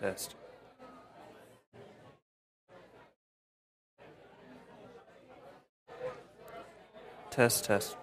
Test. Test, test.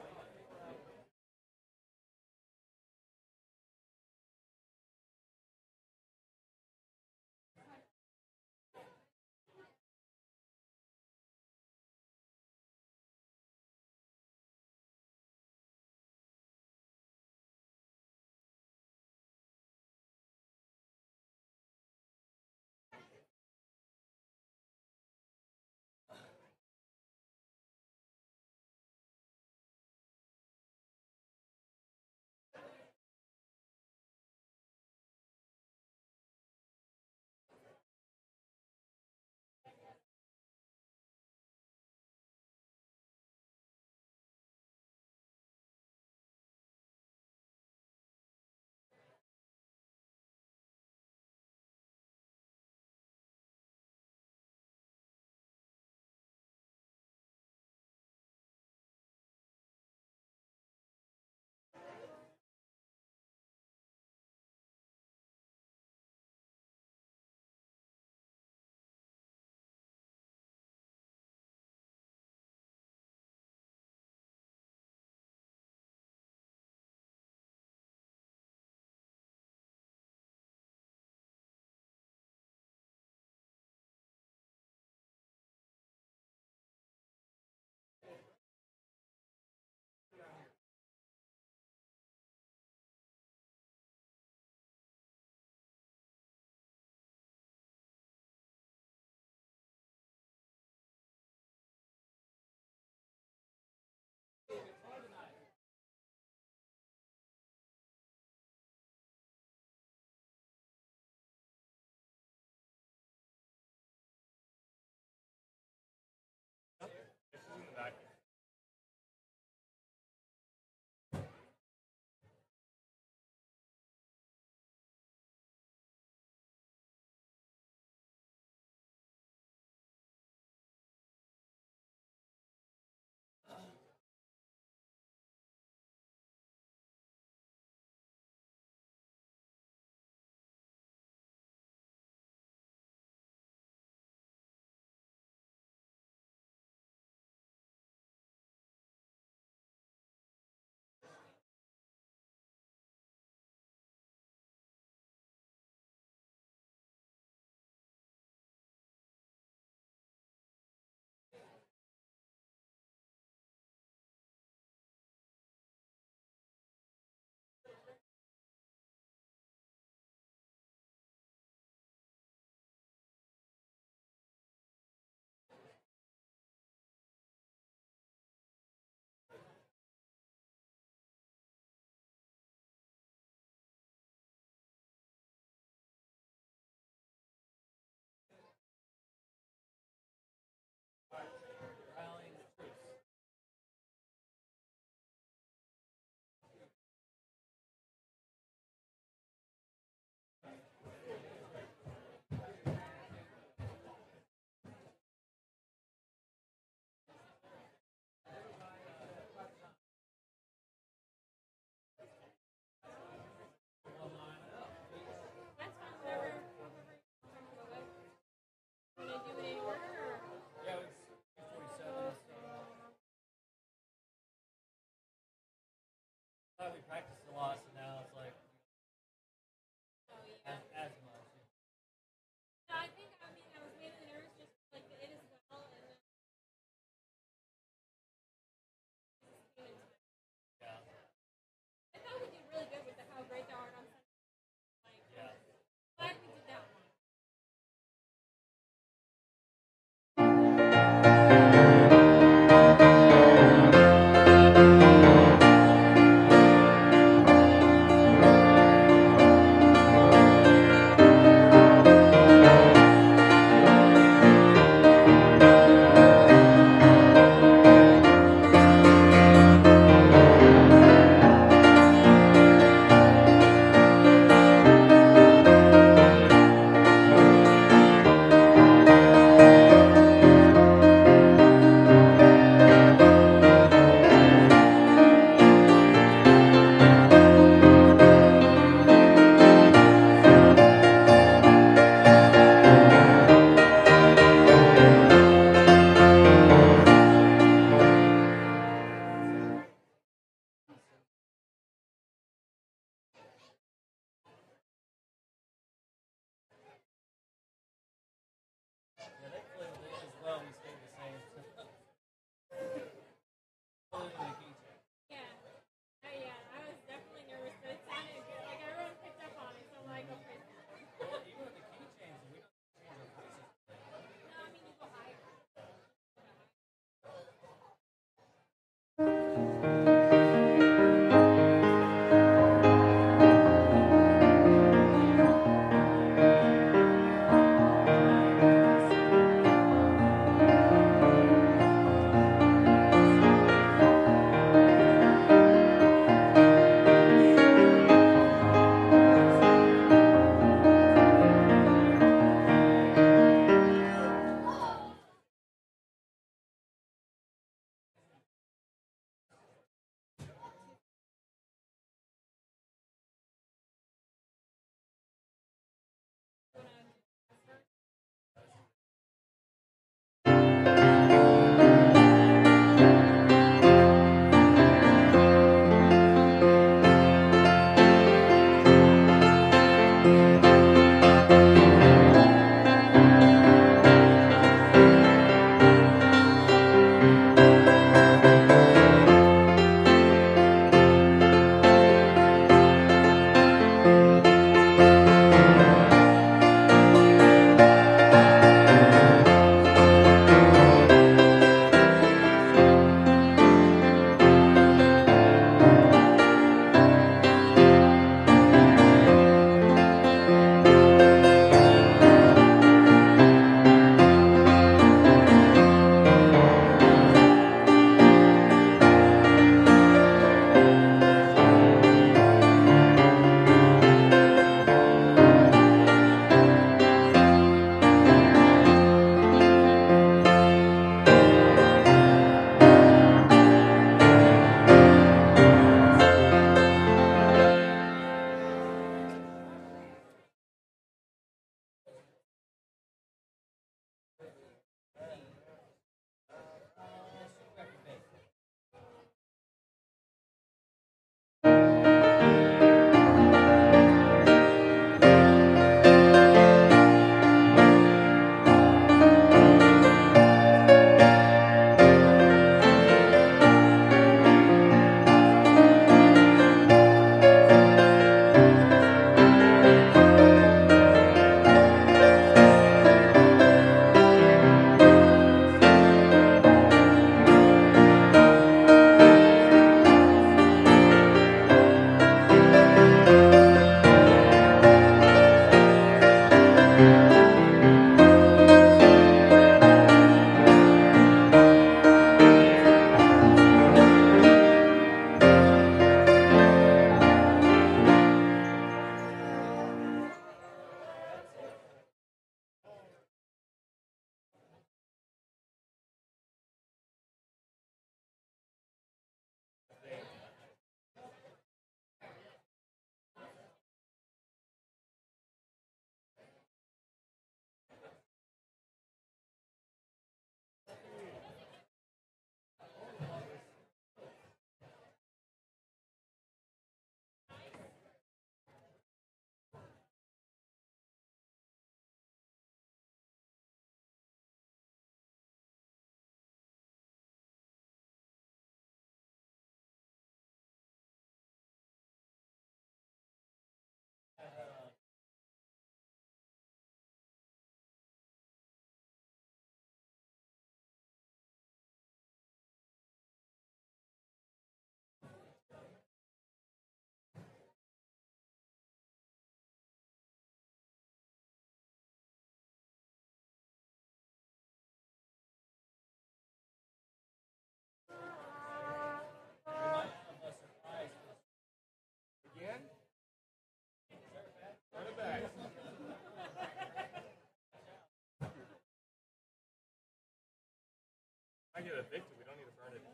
I get evicted. We don't need to burn it.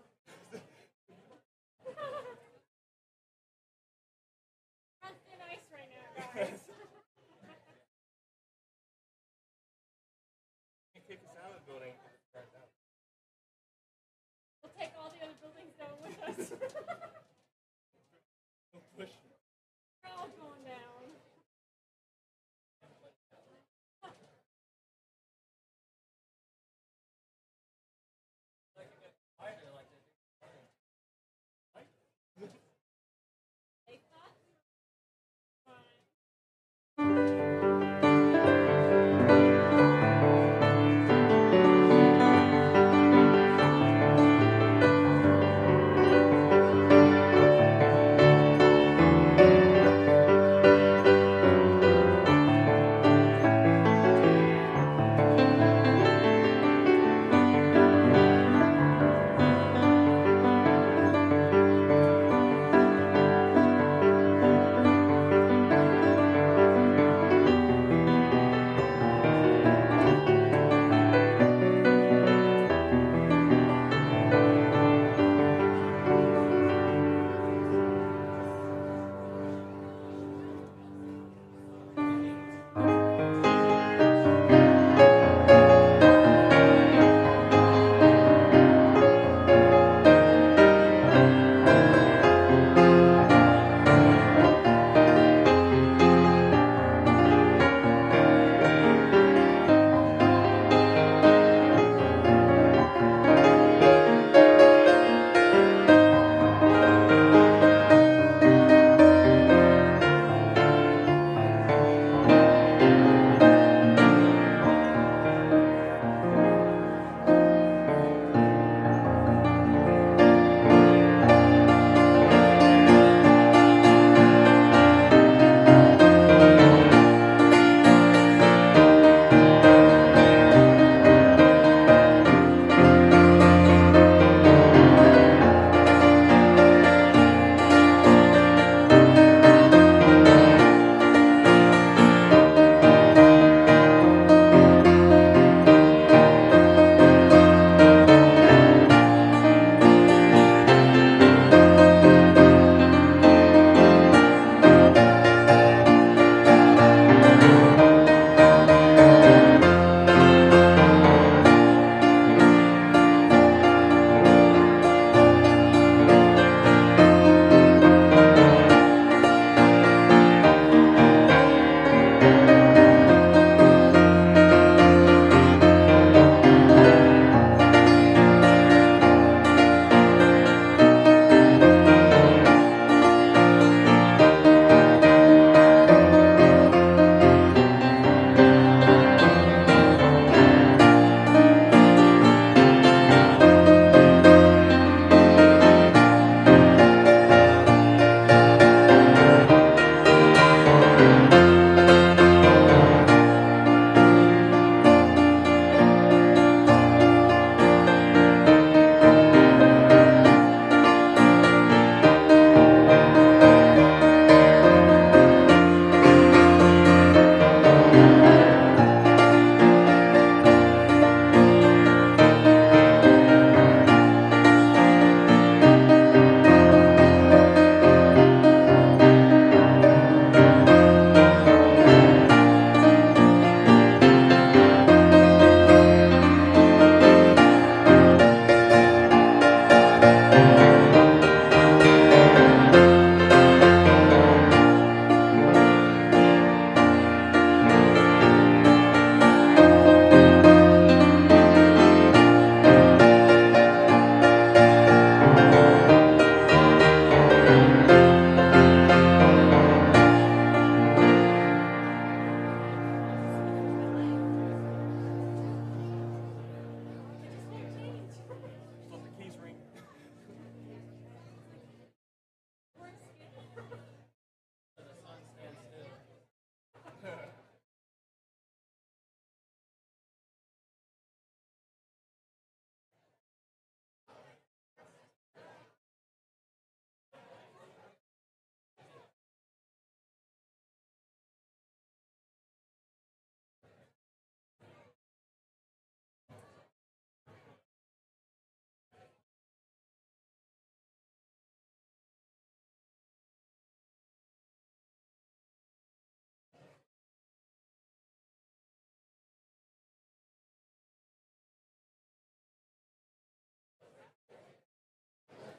On thin ice right now, guys. You can kick us out of the building if it's burned down. We'll take all the other buildings down with us. Don't push. We're all going down.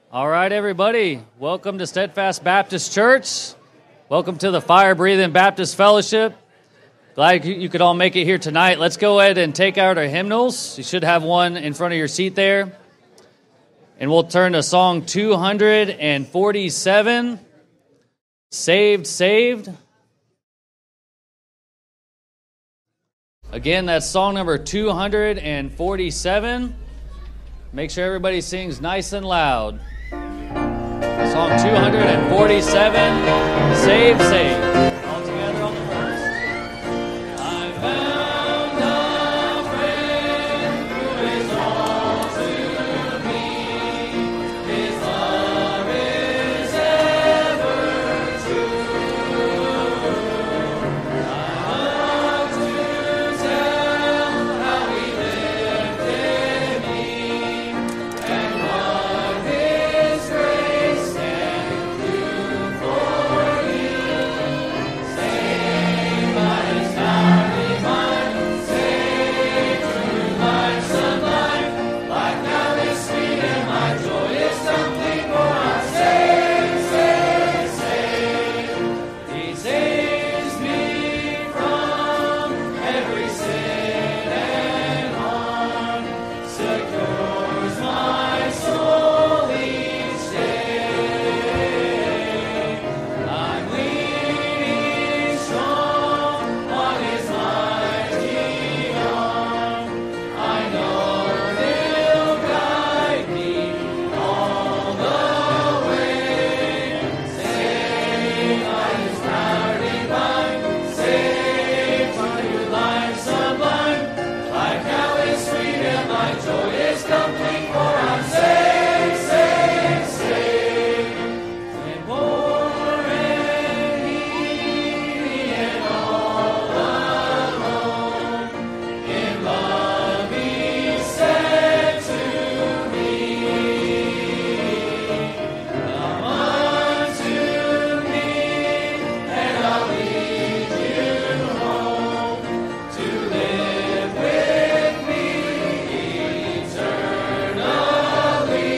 All right, everybody. Welcome to Steadfast Baptist Church. Welcome to the Fire Breathing Baptist Fellowship. Glad you could all make it here tonight. Let's go ahead and take out our hymnals. You should have one in front of your seat there. And we'll turn to song 247, Saved, Saved. Again, that's song number 247. Make sure everybody sings nice and loud. Song 247, Saved, Saved. All together on the verse. I found a friend who is all to me. His love is ever true. I want to tell how he lifted me and what his grace can do for me. Saved by his power divine, saved through life sublime. Life now is sweet and my joy is complete, for I'm saved, saved, saved. He saves me from every sin and harm, secures my soul each day. I'm leaning strong on his mighty arm. I know he'll guide me all the way. Saved by his power divine, saved through life sublime. Life now is sweet and my joy is complete, for I'm saved, saved, saved. And more and needy and all alone, in love he said to me, come unto me and I'll lead you home to live with me eternally.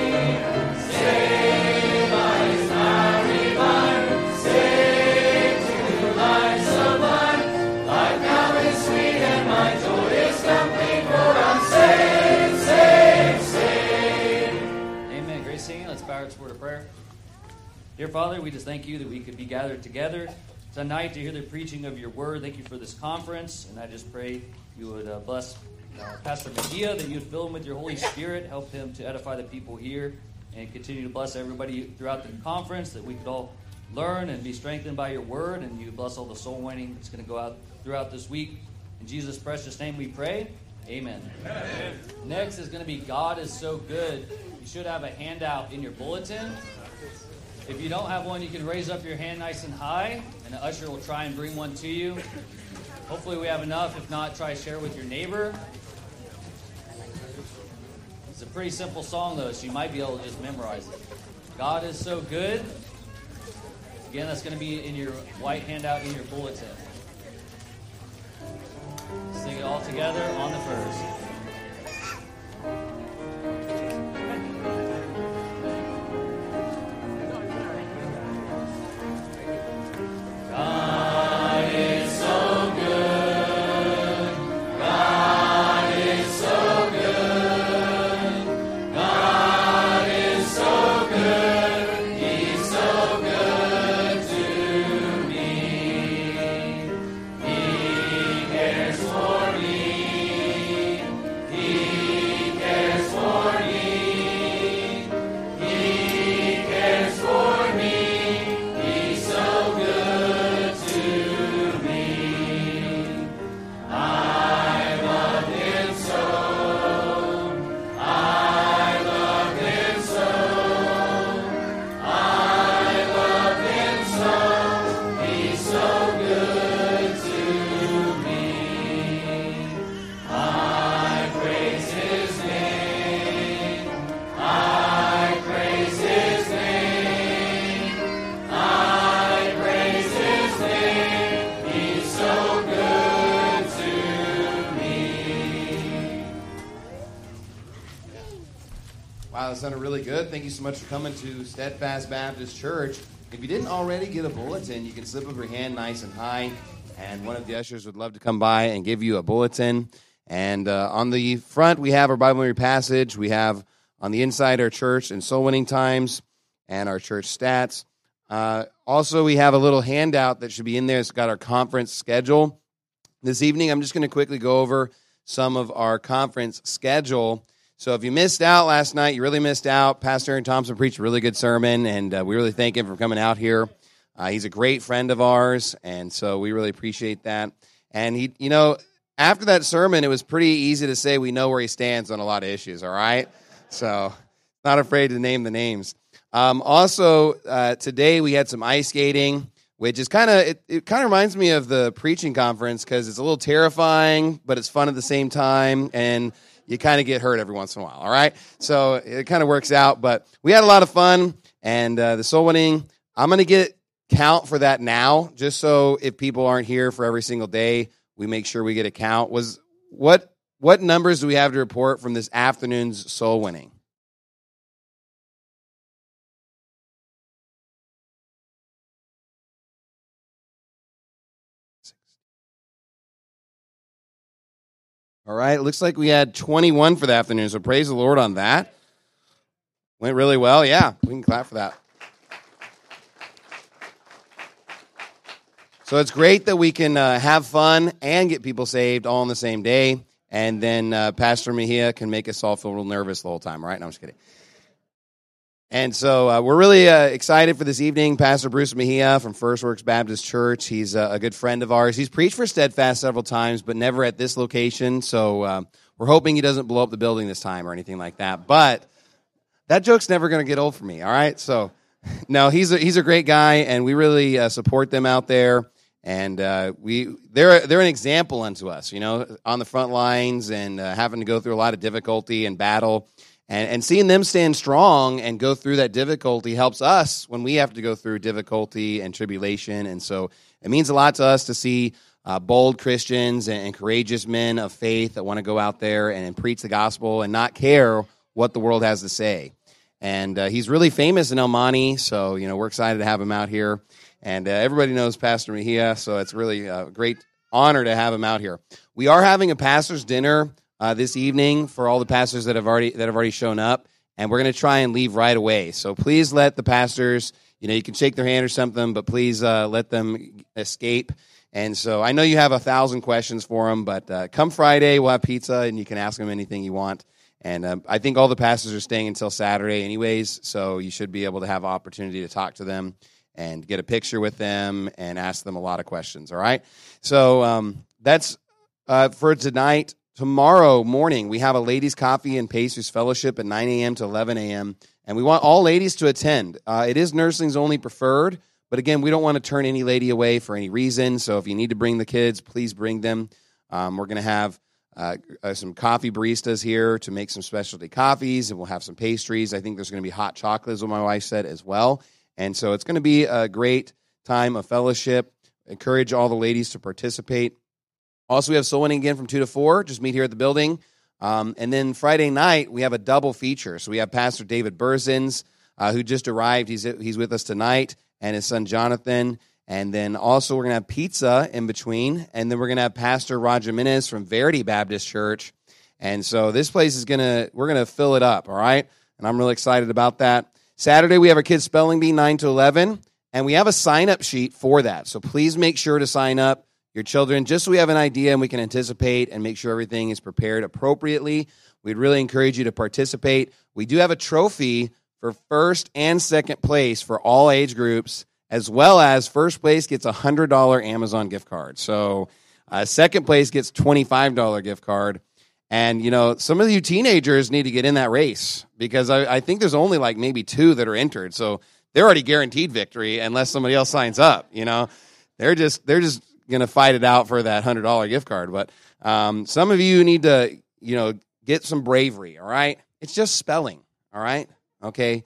Saved by his power divine, saved through life sublime. Life now is sweet and my joy is complete, for I'm saved, saved, saved. Amen. Great singing. Let's bow our hearts for a prayer. Dear Father, we just thank you that we could be gathered together tonight to hear the preaching of your word. Thank you for this conference, and I just pray you would bless Pastor Mejia, that you would fill him with your Holy Spirit, help him to edify the people here, and continue to bless everybody throughout the conference, that we could all learn and be strengthened by your word, and you bless all the soul winning that's going to go out throughout this week. In Jesus' precious name we pray. Amen. Amen. Next is going to be God is So Good. You should have a handout in your bulletin. If you don't have one, you can raise up your hand nice and high, and the usher will try and bring one to you. Hopefully we have enough. If not, try to share with your neighbor. It's a pretty simple song, though, so you might be able to just memorize it. God is so good. Again, that's going to be in your white handout in your bulletin. Sing it all together on the first. God is so good. God is so good. God is so good. He's so good to me. He cares for me. Wow, that sounded really good. Thank you so much for coming to Steadfast Baptist Church. If you didn't already get a bulletin, you can slip up your hand nice and high, and one of the ushers would love to come by and give you a bulletin. And on the front, we have our Bible memory passage. We have on the inside our church and soul winning times and our church stats. Also, we have a little handout that should be in there. It's got our conference schedule. This evening, I'm just going to quickly go over some of our conference schedule. So if you missed out last night, you really missed out. Pastor Aaron Thompson preached a really good sermon, and we really thank him for coming out here. He's a great friend of ours, and so we really appreciate that. And he, after that sermon, it was pretty easy to say we know where he stands on a lot of issues, all right? So not afraid to name the names. Also, today we had some ice skating, which is it kind of reminds me of the preaching conference because it's a little terrifying, but it's fun at the same time, and you kind of get hurt every once in a while, all right? So it kind of works out, but we had a lot of fun, and the soul winning, I'm going to get count for that now, just so if people aren't here for every single day, we make sure we get a count. What numbers do we have to report from this afternoon's soul winning? All right, it looks like we had 21 for the afternoon, so praise the Lord on that. Went really well. Yeah, we can clap for that. So it's great that we can have fun and get people saved all on the same day, and then Pastor Mejia can make us all feel real nervous the whole time, right? No, I'm just kidding. And so we're really excited for this evening. Pastor Bruce Mejia from First Works Baptist Church. He's a good friend of ours. He's preached for Steadfast several times, but never at this location. So we're hoping he doesn't blow up the building this time or anything like that. But that joke's never going to get old for me, all right? So, no, he's a great guy, and we really support them out there. And they're an example unto us, on the front lines and having to go through a lot of difficulty and battle. And seeing them stand strong and go through that difficulty helps us when we have to go through difficulty and tribulation. And so it means a lot to us to see bold Christians and courageous men of faith that want to go out there and preach the gospel and not care what the world has to say. And he's really famous in El Monte, so we're excited to have him out here. And everybody knows Pastor Mejia, so it's really a great honor to have him out here. We are having a pastor's dinner this evening for all the pastors that have already shown up, and we're going to try and leave right away. So please let the pastors, you can shake their hand or something, but please let them escape. And so I know you have 1,000 questions for them, but come Friday, we'll have pizza, and you can ask them anything you want. And I think all the pastors are staying until Saturday anyways, so you should be able to have an opportunity to talk to them and get a picture with them and ask them a lot of questions, all right? So that's for tonight. Tomorrow morning, we have a ladies' coffee and pastors fellowship at 9 a.m. to 11 a.m., and we want all ladies to attend. It is nurslings only preferred, but again, we don't want to turn any lady away for any reason, so if you need to bring the kids, please bring them. We're going to have some coffee baristas here to make some specialty coffees, and we'll have some pastries. I think there's going to be hot chocolate, as what my wife said, as well. And so it's going to be a great time of fellowship. Encourage all the ladies to participate. Also, we have soul winning again from 2 to 4. Just meet here at the building. And then Friday night, we have a double feature. So we have Pastor David Burzins, who just arrived. He's with us tonight, and his son Jonathan. And then also we're going to have pizza in between. And then we're going to have Pastor Roger Jimenez from Verity Baptist Church. And so this place we're going to fill it up, all right? And I'm really excited about that. Saturday, we have our kids' spelling bee, 9 to 11. And we have a sign-up sheet for that. So please make sure to sign up your children, just so we have an idea and we can anticipate and make sure everything is prepared appropriately. We'd really encourage you to participate. We do have a trophy for first and second place for all age groups, as well as first place gets a $100 Amazon gift card. So second place gets $25 gift card. And, some of you teenagers need to get in that race because I think there's only like maybe 2 that are entered. So they're already guaranteed victory unless somebody else signs up, They're just going to fight it out for that $100 gift card. But some of you need to, get some bravery, all right? It's just spelling, all right? Okay.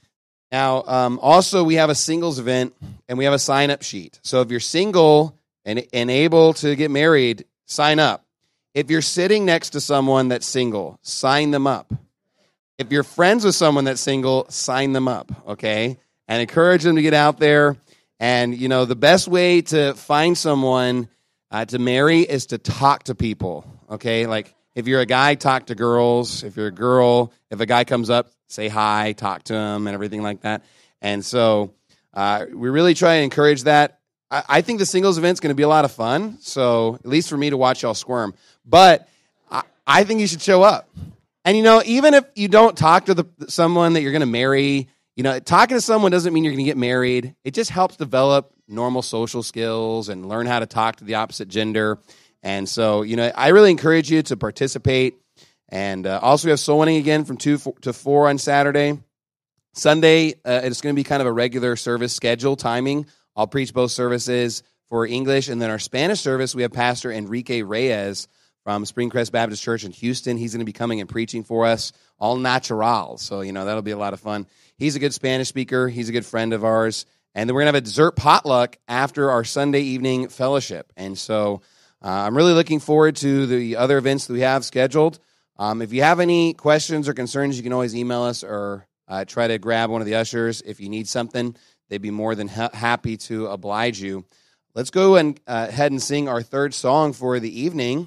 Now, also, we have a singles event, and we have a sign-up sheet. So if you're single and able to get married, sign up. If you're sitting next to someone that's single, sign them up. if you're friends with someone that's single, sign them up, okay? And encourage them to get out there. And, you know, the best way to find someone to marry is to talk to people, okay? Like, if you're a guy, talk to girls. If you're a girl, if a guy comes up, say hi, talk to him, and everything like that. And so we really try to encourage that. I think the singles event's going to be a lot of fun, so at least for me to watch y'all squirm. But I think you should show up. And, you know, even if you don't talk to someone that you're going to marry, you know, talking to someone doesn't mean you're going to get married. It just helps develop normal social skills and learn how to talk to the opposite gender. And so, you know, I really encourage you to participate. And also we have soul winning again from 2 to 4 on Saturday. Sunday, it's going to be kind of a regular service schedule timing. I'll preach both services for English. And then our Spanish service, we have Pastor Enrique Reyes from Springcrest Baptist Church in Houston. He's going to be coming and preaching for us, all natural. So, you know, that'll be a lot of fun. He's a good Spanish speaker. He's a good friend of ours. And then we're going to have a dessert potluck after our Sunday evening fellowship. And so I'm really looking forward to the other events that we have scheduled. If you have any questions or concerns, you can always email us or try to grab one of the ushers. If you need something, they'd be more than happy to oblige you. Let's go and ahead and sing our third song for the evening.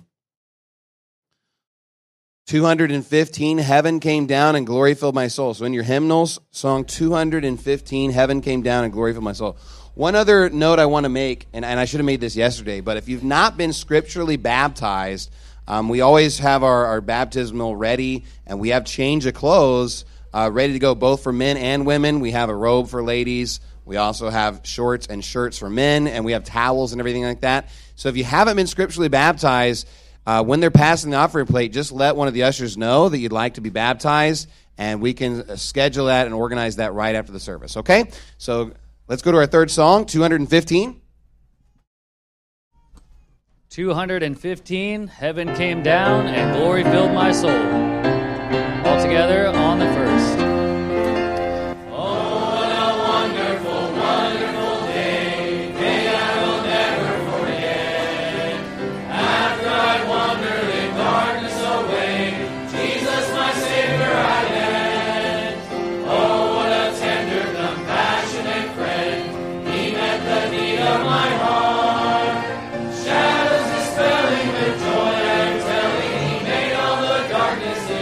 215, Heaven Came Down and Glory Filled My Soul. So in your hymnals, song 215, Heaven Came Down and Glory Filled My Soul. One other note I want to make, and I should have made this yesterday, but if you've not been scripturally baptized, we always have our baptismal ready, and we have change of clothes ready to go both for men and women. We have a robe for ladies. We also have shorts and shirts for men, and we have towels and everything like that. So if you haven't been scripturally baptized, when they're passing the offering plate, just let one of the ushers know that you'd like to be baptized, and we can schedule that and organize that right after the service, okay? So let's go to our third song, 215. 215, Heaven Came Down and Glory Filled My Soul. All together on the first. Darkness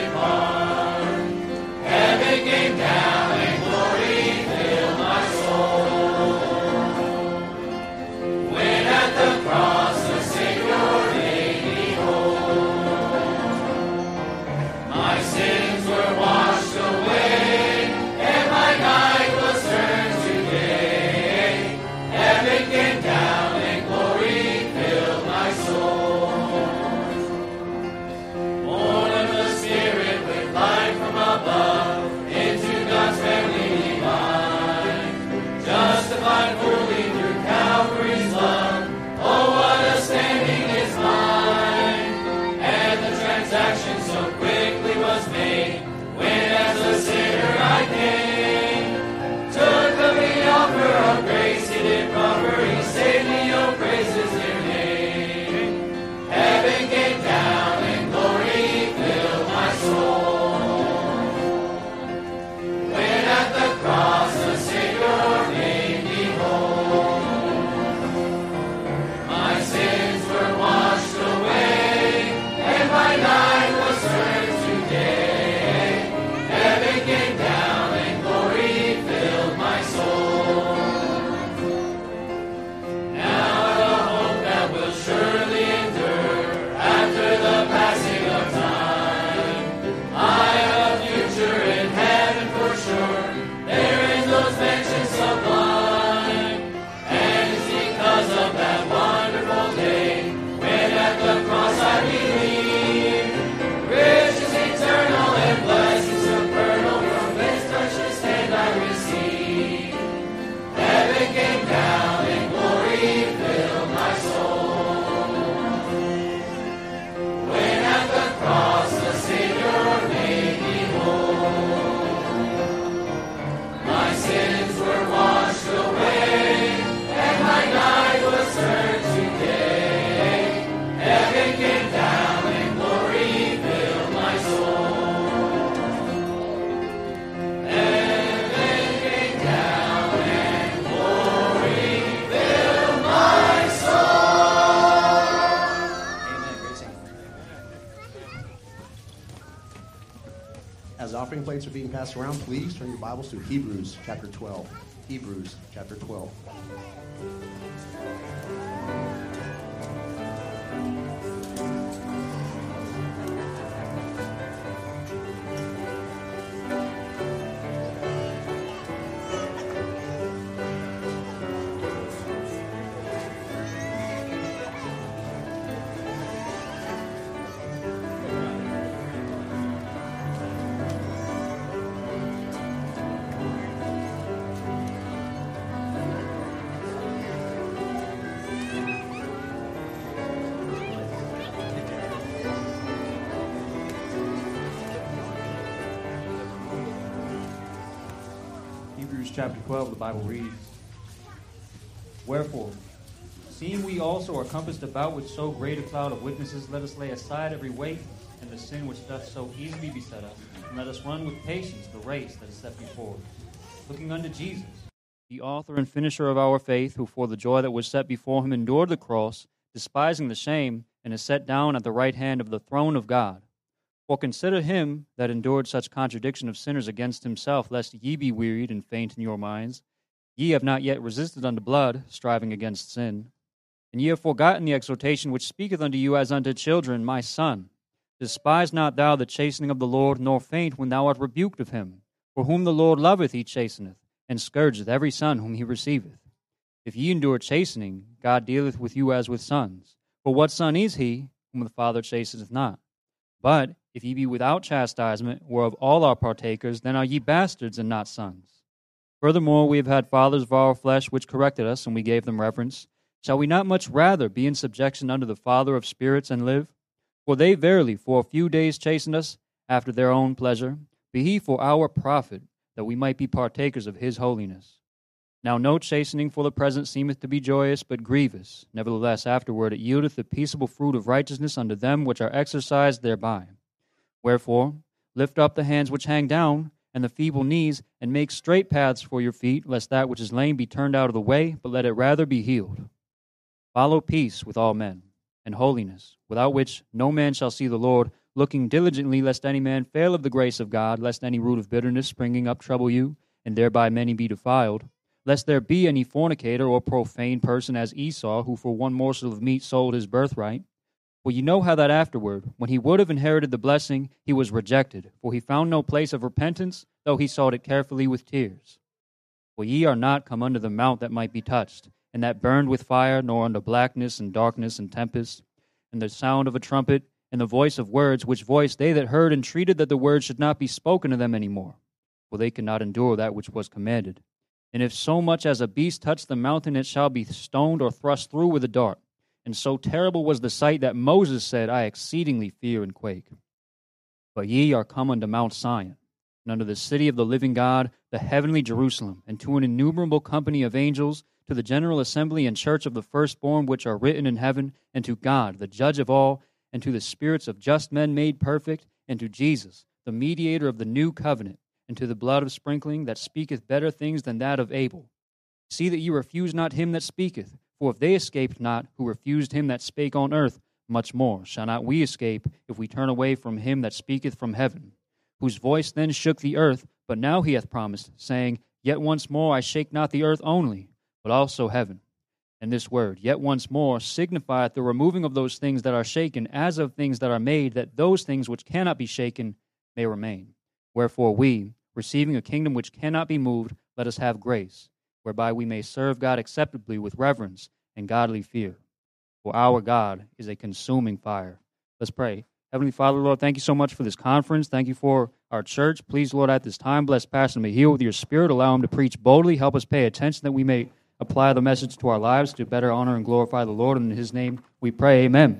As offering plates are being passed around, please turn your Bibles to Hebrews chapter 12. Hebrews chapter 12. Hebrews chapter 12, the Bible reads, Wherefore, seeing we also are compassed about with so great a cloud of witnesses, let us lay aside every weight and the sin which doth so easily beset us, and let us run with patience the race that is set before us, looking unto Jesus, the author and finisher of our faith, who for the joy that was set before him endured the cross, despising the shame, and is set down at the right hand of the throne of God. For consider him that endured such contradiction of sinners against himself, lest ye be wearied and faint in your minds. Ye have not yet resisted unto blood, striving against sin. And ye have forgotten the exhortation which speaketh unto you as unto children, My son, despise not thou the chastening of the Lord, nor faint when thou art rebuked of him. For whom the Lord loveth he chasteneth, and scourgeth every son whom he receiveth. If ye endure chastening, God dealeth with you as with sons. For what son is he, whom the Father chasteneth not? But if ye be without chastisement, whereof all are partakers, then are ye bastards and not sons. Furthermore, we have had fathers of our flesh which corrected us, and we gave them reverence. Shall we not much rather be in subjection unto the Father of spirits and live? For they verily for a few days chastened us after their own pleasure, but he for our profit, that we might be partakers of his holiness. Now no chastening for the present seemeth to be joyous, but grievous. Nevertheless afterward it yieldeth the peaceable fruit of righteousness unto them which are exercised thereby. Wherefore, lift up the hands which hang down, and the feeble knees, and make straight paths for your feet, lest that which is lame be turned out of the way, but let it rather be healed. Follow peace with all men, and holiness, without which no man shall see the Lord, looking diligently lest any man fail of the grace of God, lest any root of bitterness springing up trouble you, and thereby many be defiled, lest there be any fornicator or profane person as Esau, who for one morsel of meat sold his birthright. For you know how that afterward, when he would have inherited the blessing, he was rejected, for he found no place of repentance, though he sought it carefully with tears. For ye are not come unto the mount that might be touched, and that burned with fire, nor unto blackness and darkness and tempest, and the sound of a trumpet, and the voice of words, which voice they that heard entreated that the words should not be spoken to them any more, for they could not endure that which was commanded. And if so much as a beast touch the mountain, it shall be stoned or thrust through with a dart. And so terrible was the sight that Moses said, I exceedingly fear and quake. But ye are come unto Mount Sion, and unto the city of the living God, the heavenly Jerusalem, and to an innumerable company of angels, to the general assembly and church of the firstborn which are written in heaven, and to God, the judge of all, and to the spirits of just men made perfect, and to Jesus, the mediator of the new covenant, and to the blood of sprinkling that speaketh better things than that of Abel. See that ye refuse not him that speaketh, for if they escaped not who refused him that spake on earth, much more shall not we escape if we turn away from him that speaketh from heaven, whose voice then shook the earth, but now he hath promised, saying, Yet once more I shake not the earth only, but also heaven. And this word, yet once more, signifieth the removing of those things that are shaken, as of things that are made, that those things which cannot be shaken may remain. Wherefore we, receiving a kingdom which cannot be moved, let us have grace, whereby we may serve God acceptably with reverence and godly fear. For our God is a consuming fire. Let's pray. Heavenly Father, Lord, thank you so much for this conference. Thank you for our church. Please, Lord, at this time, bless Pastor Mejia with your Spirit. Allow him to preach boldly. Help us pay attention that we may apply the message to our lives to better honor and glorify the Lord. And in his name we pray, amen.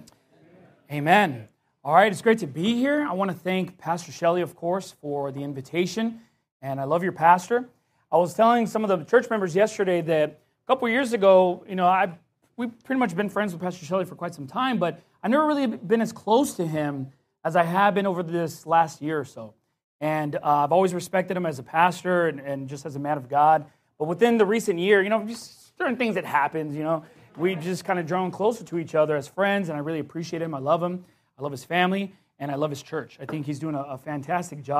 Amen. All right, it's great to be here. I want to thank Pastor Shelley, of course, for the invitation. And I love your pastor. I was telling some of the church members yesterday that a couple years ago, we've pretty much been friends with Pastor Shelley for quite some time, but I've never really been as close to him as I have been over this last year or so. And I've always respected him as a pastor and just as a man of God. But within the recent year, just certain things that happened, we just kind of drawn closer to each other as friends, and I really appreciate him. I love him. I love his family, and I love his church. I think he's doing a fantastic job.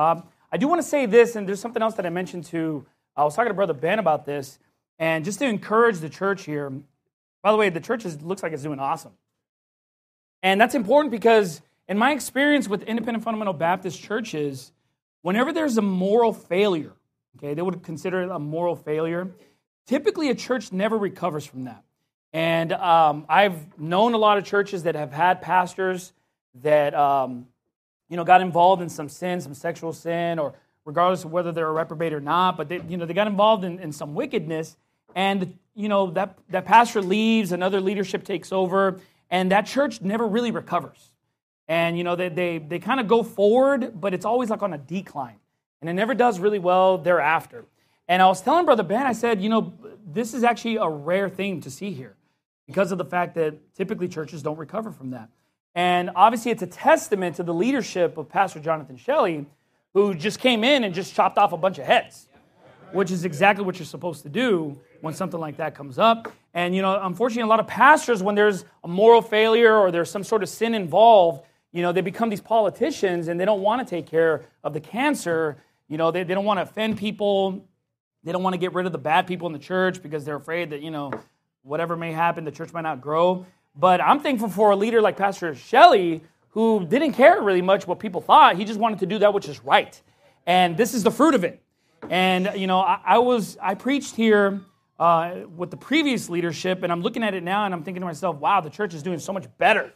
I do want to say this, and there's something else that I mentioned to, I was talking to Brother Ben about this, and just to encourage the church here. By the way, the church looks like it's doing awesome. And that's important because in my experience with independent fundamental Baptist churches, whenever there's a moral failure, okay, they would consider it a moral failure, typically a church never recovers from that. And I've known a lot of churches that have had pastors that got involved in some sin, some sexual sin, or regardless of whether they're a reprobate or not, but they got involved in some wickedness, and that pastor leaves, another leadership takes over, and that church never really recovers. And they kind of go forward, but it's always like on a decline, and it never does really well thereafter. And I was telling Brother Ben, I said, this is actually a rare thing to see here because of the fact that typically churches don't recover from that. And obviously it's a testament to the leadership of Pastor Jonathan Shelley, who just came in and just chopped off a bunch of heads, which is exactly what you're supposed to do when something like that comes up. And, unfortunately, a lot of pastors, when there's a moral failure or there's some sort of sin involved, they become these politicians and they don't want to take care of the cancer. They don't want to offend people. They don't want to get rid of the bad people in the church because they're afraid that, whatever may happen, the church might not grow. But I'm thankful for a leader like Pastor Shelley, who didn't care really much what people thought. He just wanted to do that which is right. And this is the fruit of it. And, I preached here with the previous leadership, and I'm looking at it now, and I'm thinking to myself, wow, the church is doing so much better.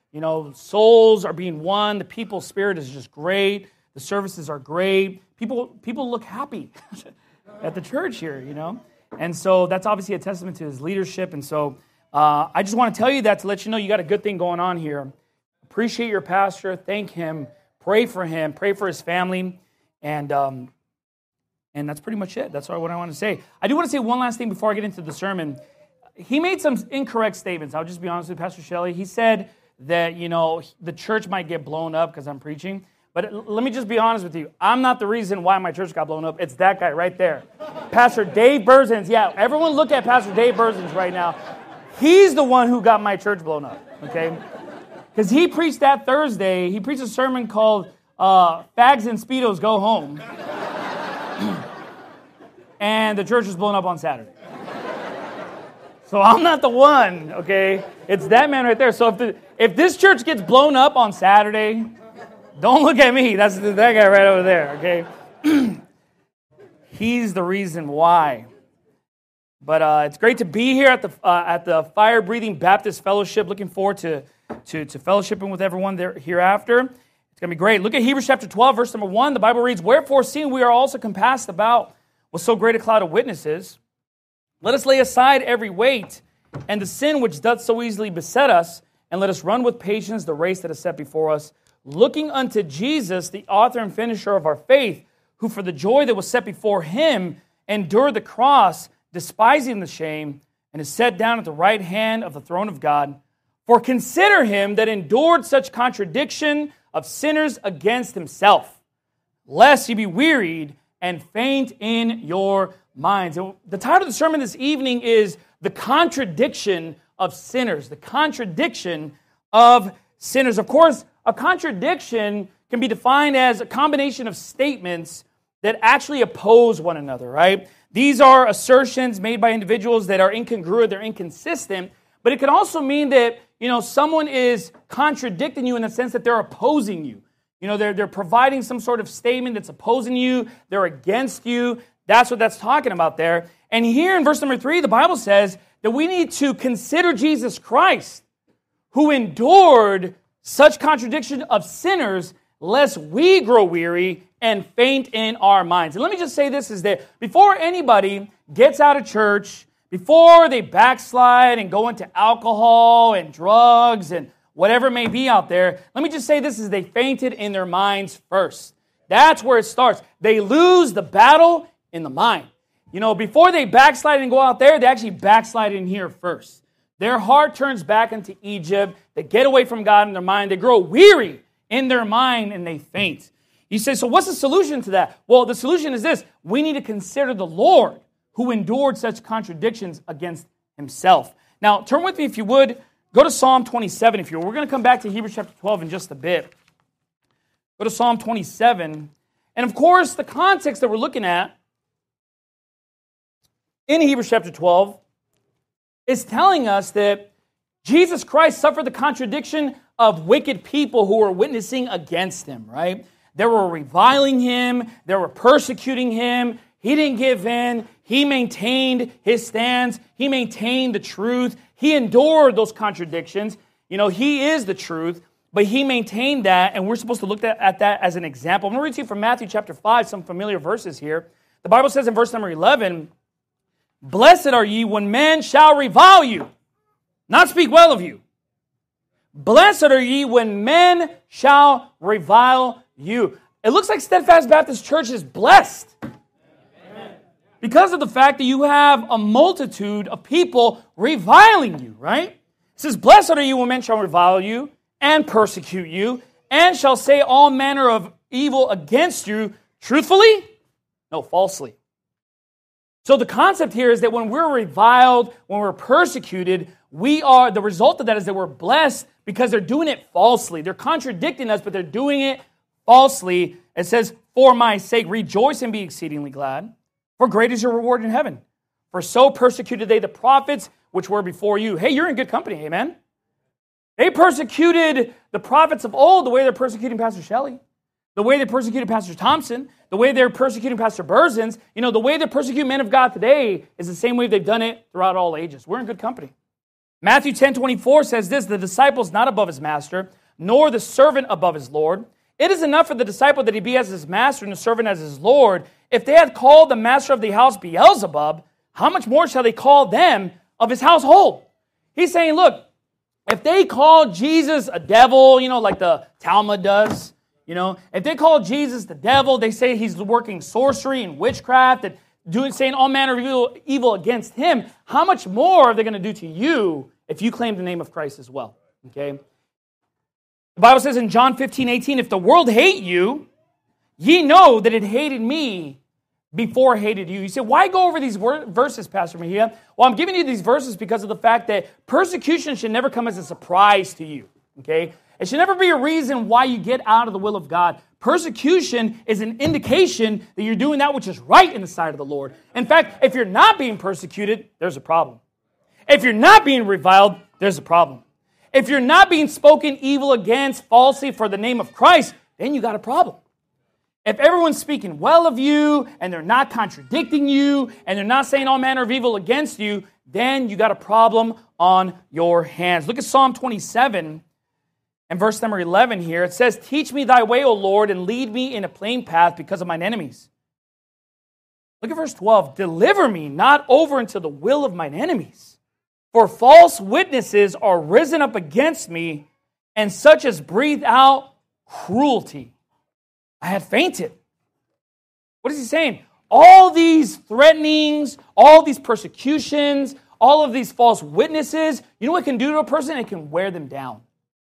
Souls are being won. The people's spirit is just great. The services are great. People look happy at the church here, And so that's obviously a testament to his leadership. And so I just want to tell you that to let you know you got a good thing going on here. Appreciate your pastor. Thank him. Pray for him. Pray for his family. And that's pretty much it. That's what I want to say. I do want to say one last thing before I get into the sermon. He made some incorrect statements. I'll just be honest with Pastor Shelley. He said that, the church might get blown up because I'm preaching. But let me just be honest with you. I'm not the reason why my church got blown up. It's that guy right there. Pastor Dave Berzins. Yeah, everyone look at Pastor Dave Berzins right now. He's the one who got my church blown up, okay? Because he preached that Thursday. He preached a sermon called Fags and Speedos Go Home. And the church was blown up on Saturday. So I'm not the one, okay? It's that man right there. So if this church gets blown up on Saturday, don't look at me. That's that guy right over there, okay? He's the reason why. But it's great to be here at the Fire Breathing Baptist Fellowship. Looking forward to fellowshipping with everyone there hereafter. It's going to be great. Look at Hebrews chapter 12, verse number 1. The Bible reads, "Wherefore, seeing we are also compassed about with so great a cloud of witnesses, let us lay aside every weight and the sin which doth so easily beset us, and let us run with patience the race that is set before us, looking unto Jesus, the author and finisher of our faith, who for the joy that was set before him endured the cross, despising the shame, and is set down at the right hand of the throne of God. For consider him that endured such contradiction of sinners against himself, lest ye be wearied and faint in your minds." And the title of the sermon this evening is "The Contradiction of Sinners." The contradiction of sinners. Of course, a contradiction can be defined as a combination of statements that actually oppose one another, right? These are assertions made by individuals that are incongruent, they're inconsistent, but it can also mean that, someone is contradicting you in the sense that they're opposing you. They're providing some sort of statement that's opposing you, they're against you. That's what that's talking about there. And here in verse number 3, the Bible says that we need to consider Jesus Christ, who endured such contradiction of sinners, lest we grow weary and faint in our minds. And let me just say this, is that before anybody gets out of church, before they backslide and go into alcohol and drugs and whatever it may be out there, let me just say this, is they fainted in their minds first. That's where it starts. They lose the battle in the mind. Before they backslide and go out there, they actually backslide in here first. Their heart turns back into Egypt. They get away from God in their mind. They grow weary in their mind and they faint. You say, so what's the solution to that? Well, the solution is this. We need to consider the Lord who endured such contradictions against himself. Now, turn with me, if you would. Go to Psalm 27, if you will. We're going to come back to Hebrews chapter 12 in just a bit. Go to Psalm 27. And of course, the context that we're looking at in Hebrews chapter 12 is telling us that Jesus Christ suffered the contradiction of wicked people who were witnessing against him, right? They were reviling him. They were persecuting him. He didn't give in. He maintained his stance. He maintained the truth. He endured those contradictions. He is the truth, but he maintained that, and we're supposed to look at that as an example. I'm going to read to you from Matthew chapter 5, some familiar verses here. The Bible says in verse number 11, "Blessed are ye when men shall revile you, not speak well of you. Blessed are ye when men shall revile you." It looks like Steadfast Baptist Church is blessed because of the fact that you have a multitude of people reviling you, right? It says, "Blessed are you when men shall revile you and persecute you, and shall say all manner of evil against you, truthfully? No, falsely." So the concept here is that when we're reviled, when we're persecuted, the result of that is that we're blessed because they're doing it falsely. They're contradicting us, but they're doing it falsely. It says, "For my sake, rejoice and be exceedingly glad, for great is your reward in heaven. For so persecuted they the prophets which were before you." Hey, you're in good company, amen? They persecuted the prophets of old the way they're persecuting Pastor Shelley, the way they persecuted Pastor Thompson, the way they're persecuting Pastor Berzins. The way they persecute men of God today is the same way they've done it throughout all ages. We're in good company. Matthew 10:24 says this, "The disciple is not above his master, nor the servant above his Lord. It is enough for the disciple that he be as his master and the servant as his Lord. If they had called the master of the house Beelzebub, how much more shall they call them of his household?" He's saying, look, if they call Jesus a devil, like the Talmud does, if they call Jesus the devil, they say he's working sorcery and witchcraft and saying all manner of evil against him, how much more are they going to do to you if you claim the name of Christ as well? Okay. The Bible says in John 15:18, "If the world hate you, ye know that it hated me before it hated you." You say, why go over these verses, Pastor Mejia? Well, I'm giving you these verses because of the fact that persecution should never come as a surprise to you. Okay? It should never be a reason why you get out of the will of God. Persecution is an indication that you're doing that which is right in the sight of the Lord. In fact, if you're not being persecuted, there's a problem. If you're not being reviled, there's a problem. If you're not being spoken evil against falsely for the name of Christ, then you got a problem. If everyone's speaking well of you, and they're not contradicting you, and they're not saying all manner of evil against you, then you got a problem on your hands. Look at Psalm 27 and verse number 11 here. It says, "Teach me thy way, O Lord, and lead me in a plain path because of mine enemies." Look at verse 12. "Deliver me not over into the will of mine enemies. For false witnesses are risen up against me, and such as breathe out cruelty. I had fainted." What is he saying? All these threatenings, all these persecutions, all of these false witnesses, you know what it can do to a person? It can wear them down.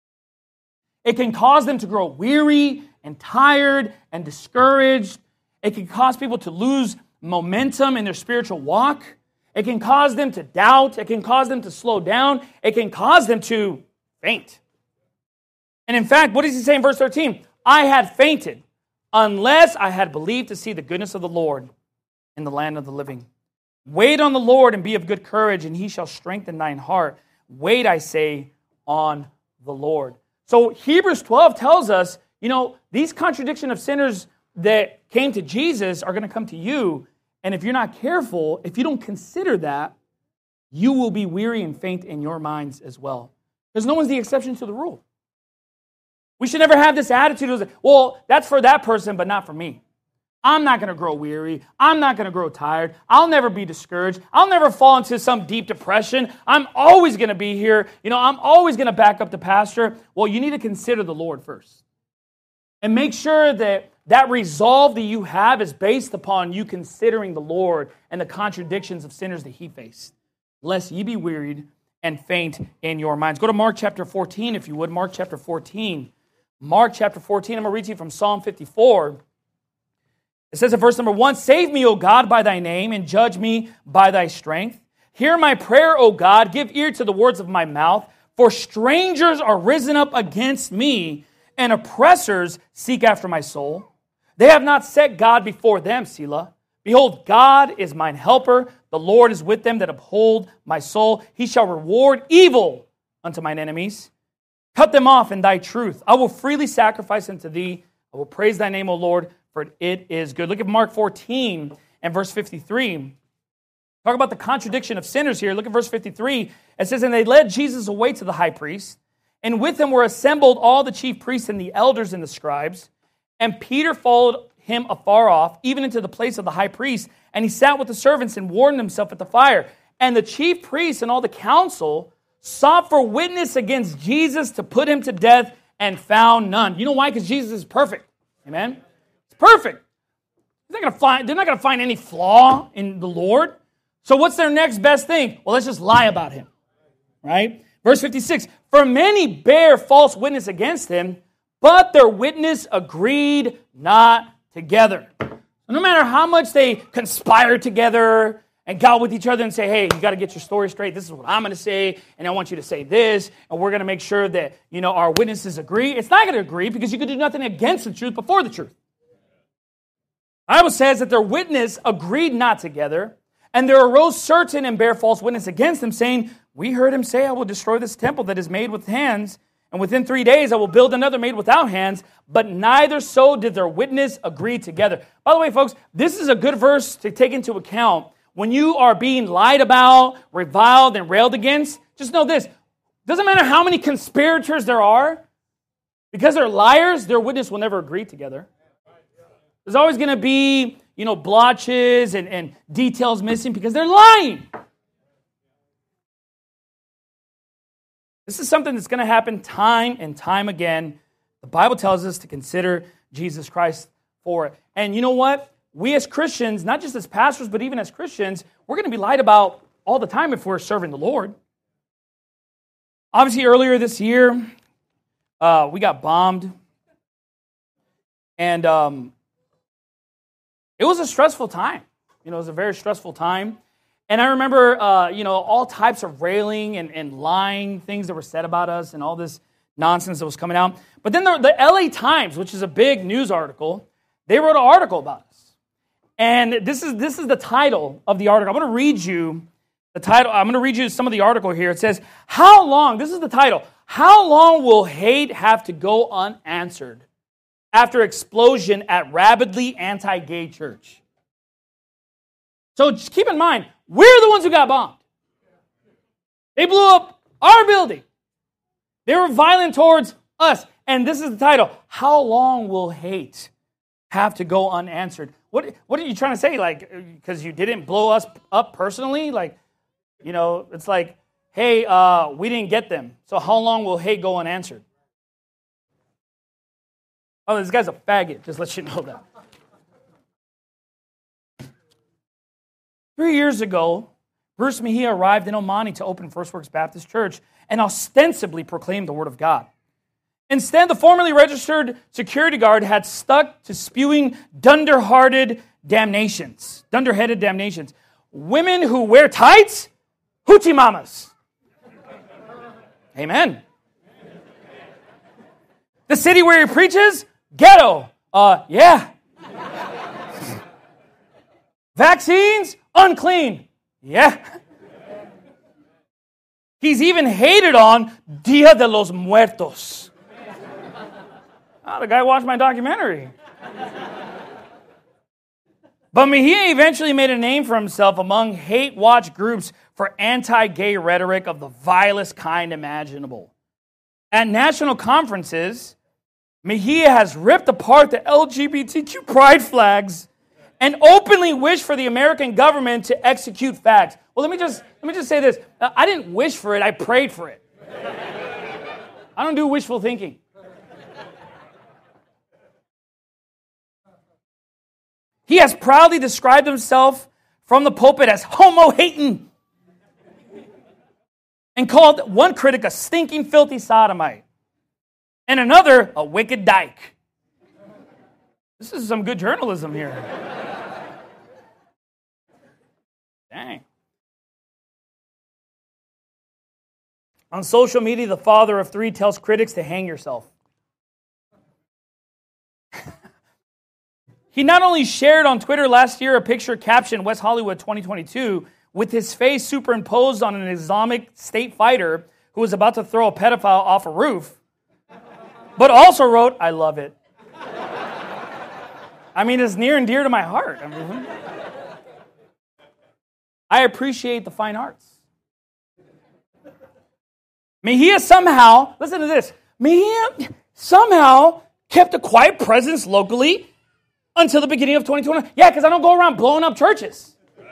It can cause them to grow weary and tired and discouraged. It can cause people to lose momentum in their spiritual walk. It can cause them to doubt. It can cause them to slow down. It can cause them to faint. And in fact, what does he say in verse 13? "I had fainted unless I had believed to see the goodness of the Lord in the land of the living. Wait on the Lord and be of good courage, and he shall strengthen thine heart. Wait, I say, on the Lord." So Hebrews 12 tells us, these contradiction of sinners that came to Jesus are going to come to you. And if you're not careful, if you don't consider that, you will be weary and faint in your minds as well. Because no one's the exception to the rule. We should never have this attitude of, well, that's for that person, but not for me. I'm not going to grow weary. I'm not going to grow tired. I'll never be discouraged. I'll never fall into some deep depression. I'm always going to be here. I'm always going to back up the pastor. Well, you need to consider the Lord first. And make sure that resolve that you have is based upon you considering the Lord and the contradictions of sinners that he faced. Lest ye be wearied and faint in your minds. Go to Mark chapter 14, if you would. Mark chapter 14. Mark chapter 14, I'm going to read to you from Psalm 54. It says in verse number 1, "Save me, O God, by thy name, and judge me by thy strength. Hear my prayer, O God, give ear to the words of my mouth. For strangers are risen up against me, and oppressors seek after my soul. They have not set God before them, Selah. Behold, God is mine helper. The Lord is with them that uphold my soul. He shall reward evil unto mine enemies. Cut them off in thy truth. I will freely sacrifice unto thee. I will praise thy name, O Lord, for it is good. Look at Mark 14 and verse 53. Talk about the contradiction of sinners here. Look at verse 53. It says, and they led Jesus away to the high priest, and with him were assembled all the chief priests and the elders and the scribes. And Peter followed him afar off, even into the place of the high priest, and he sat with the servants and warmed himself at the fire. And the chief priests and all the council sought for witness against Jesus to put him to death and found none. You know why? Because Jesus is perfect. Amen? It's perfect. They're not going to find any flaw in the Lord. So what's their next best thing? Well, let's just lie about him. Right? Verse 56, for many bear false witness against him, but their witness agreed not together. So no matter how much they conspire together and got with each other and say, hey, you got to get your story straight. This is what I'm going to say, and I want you to say this, and we're going to make sure that, our witnesses agree. It's not going to agree because you could do nothing against the truth before the truth. The Bible says that their witness agreed not together, and there arose certain and bare false witness against him, saying, we heard him say, I will destroy this temple that is made with hands, and within 3 days I will build another made without hands, but neither so did their witness agree together. By the way, folks, this is a good verse to take into account. When you are being lied about, reviled, and railed against, just know this. Doesn't matter how many conspirators there are, because they're liars, their witness will never agree together. There's always going to be, blotches and details missing because they're lying. This is something that's going to happen time and time again. The Bible tells us to consider Jesus Christ for it. And you know what? We as Christians, not just as pastors, but even as Christians, we're going to be lied about all the time if we're serving the Lord. Obviously, earlier this year, we got bombed. And it was a stressful time. It was a very stressful time. And I remember, all types of railing and lying things that were said about us and all this nonsense that was coming out. But then the LA Times, which is a big news article, they wrote an article about us. And this is the title of the article. I'm going to read you the title. I'm going to read you some of the article here. It says, how long, this is the title, how long will hate have to go unanswered after explosion at rabidly anti-gay church? So just keep in mind, we're the ones who got bombed. They blew up our building. They were violent towards us. And this is the title, how long will hate have to go unanswered? What are you trying to say? Like, because you didn't blow us up personally? Like, it's like, hey, we didn't get them. So how long will hate go unanswered? Oh, this guy's a faggot. Just let you know that. 3 years ago, Bruce Mejia arrived in Omani to open First Works Baptist Church and ostensibly proclaimed the Word of God. Instead, the formerly registered security guard had stuck to spewing dunderheaded damnations. Women who wear tights, hoochie mamas. Amen. The city where he preaches, ghetto. Yeah. Vaccines, unclean. Yeah. He's even hated on Dia de los Muertos. Oh, the guy watched my documentary. But Mejia eventually made a name for himself among hate watch groups for anti-gay rhetoric of the vilest kind imaginable. At national conferences, Mejia has ripped apart the LGBTQ pride flags and openly wished for the American government to execute facts. Well, let me just say this. I didn't wish for it, I prayed for it. I don't do wishful thinking. He has proudly described himself from the pulpit as homo-hating and called one critic a stinking, filthy sodomite and another a wicked dyke. This is some good journalism here. Dang. On social media, the father of three tells critics to hang yourself. He not only shared on Twitter last year a picture captioned West Hollywood 2022 with his face superimposed on an Islamic State fighter who was about to throw a pedophile off a roof, but also wrote, "I love it." I mean, it's near and dear to my heart. I appreciate the fine arts. Mejia somehow, listen to this, Mejia somehow kept a quiet presence locally until the beginning of 2020. Yeah, because I don't go around blowing up churches.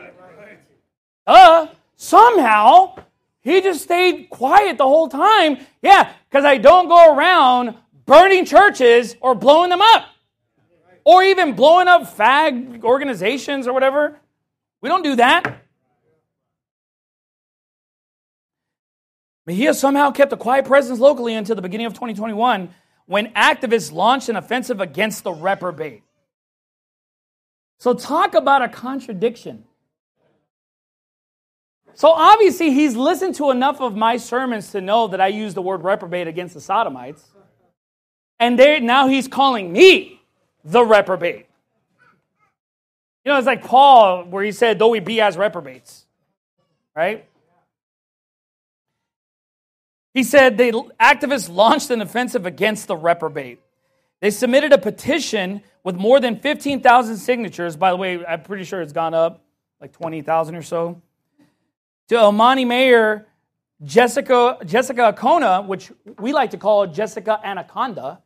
Somehow, he just stayed quiet the whole time. Yeah, because I don't go around burning churches or blowing them up. Or even blowing up fag organizations or whatever. We don't do that. Mejia somehow kept a quiet presence locally until the beginning of 2021 when activists launched an offensive against the reprobate. So talk about a contradiction. So obviously he's listened to enough of my sermons to know that I use the word reprobate against the Sodomites. And now he's calling me the reprobate. You know, it's like Paul where he said, though we be as reprobates. Right? He said the activists launched an offensive against the reprobate. They submitted a petition with more than 15,000 signatures. By the way, I'm pretty sure it's gone up like 20,000 or so. To El Monte Mayor Jessica Acona, which we like to call Jessica Anaconda,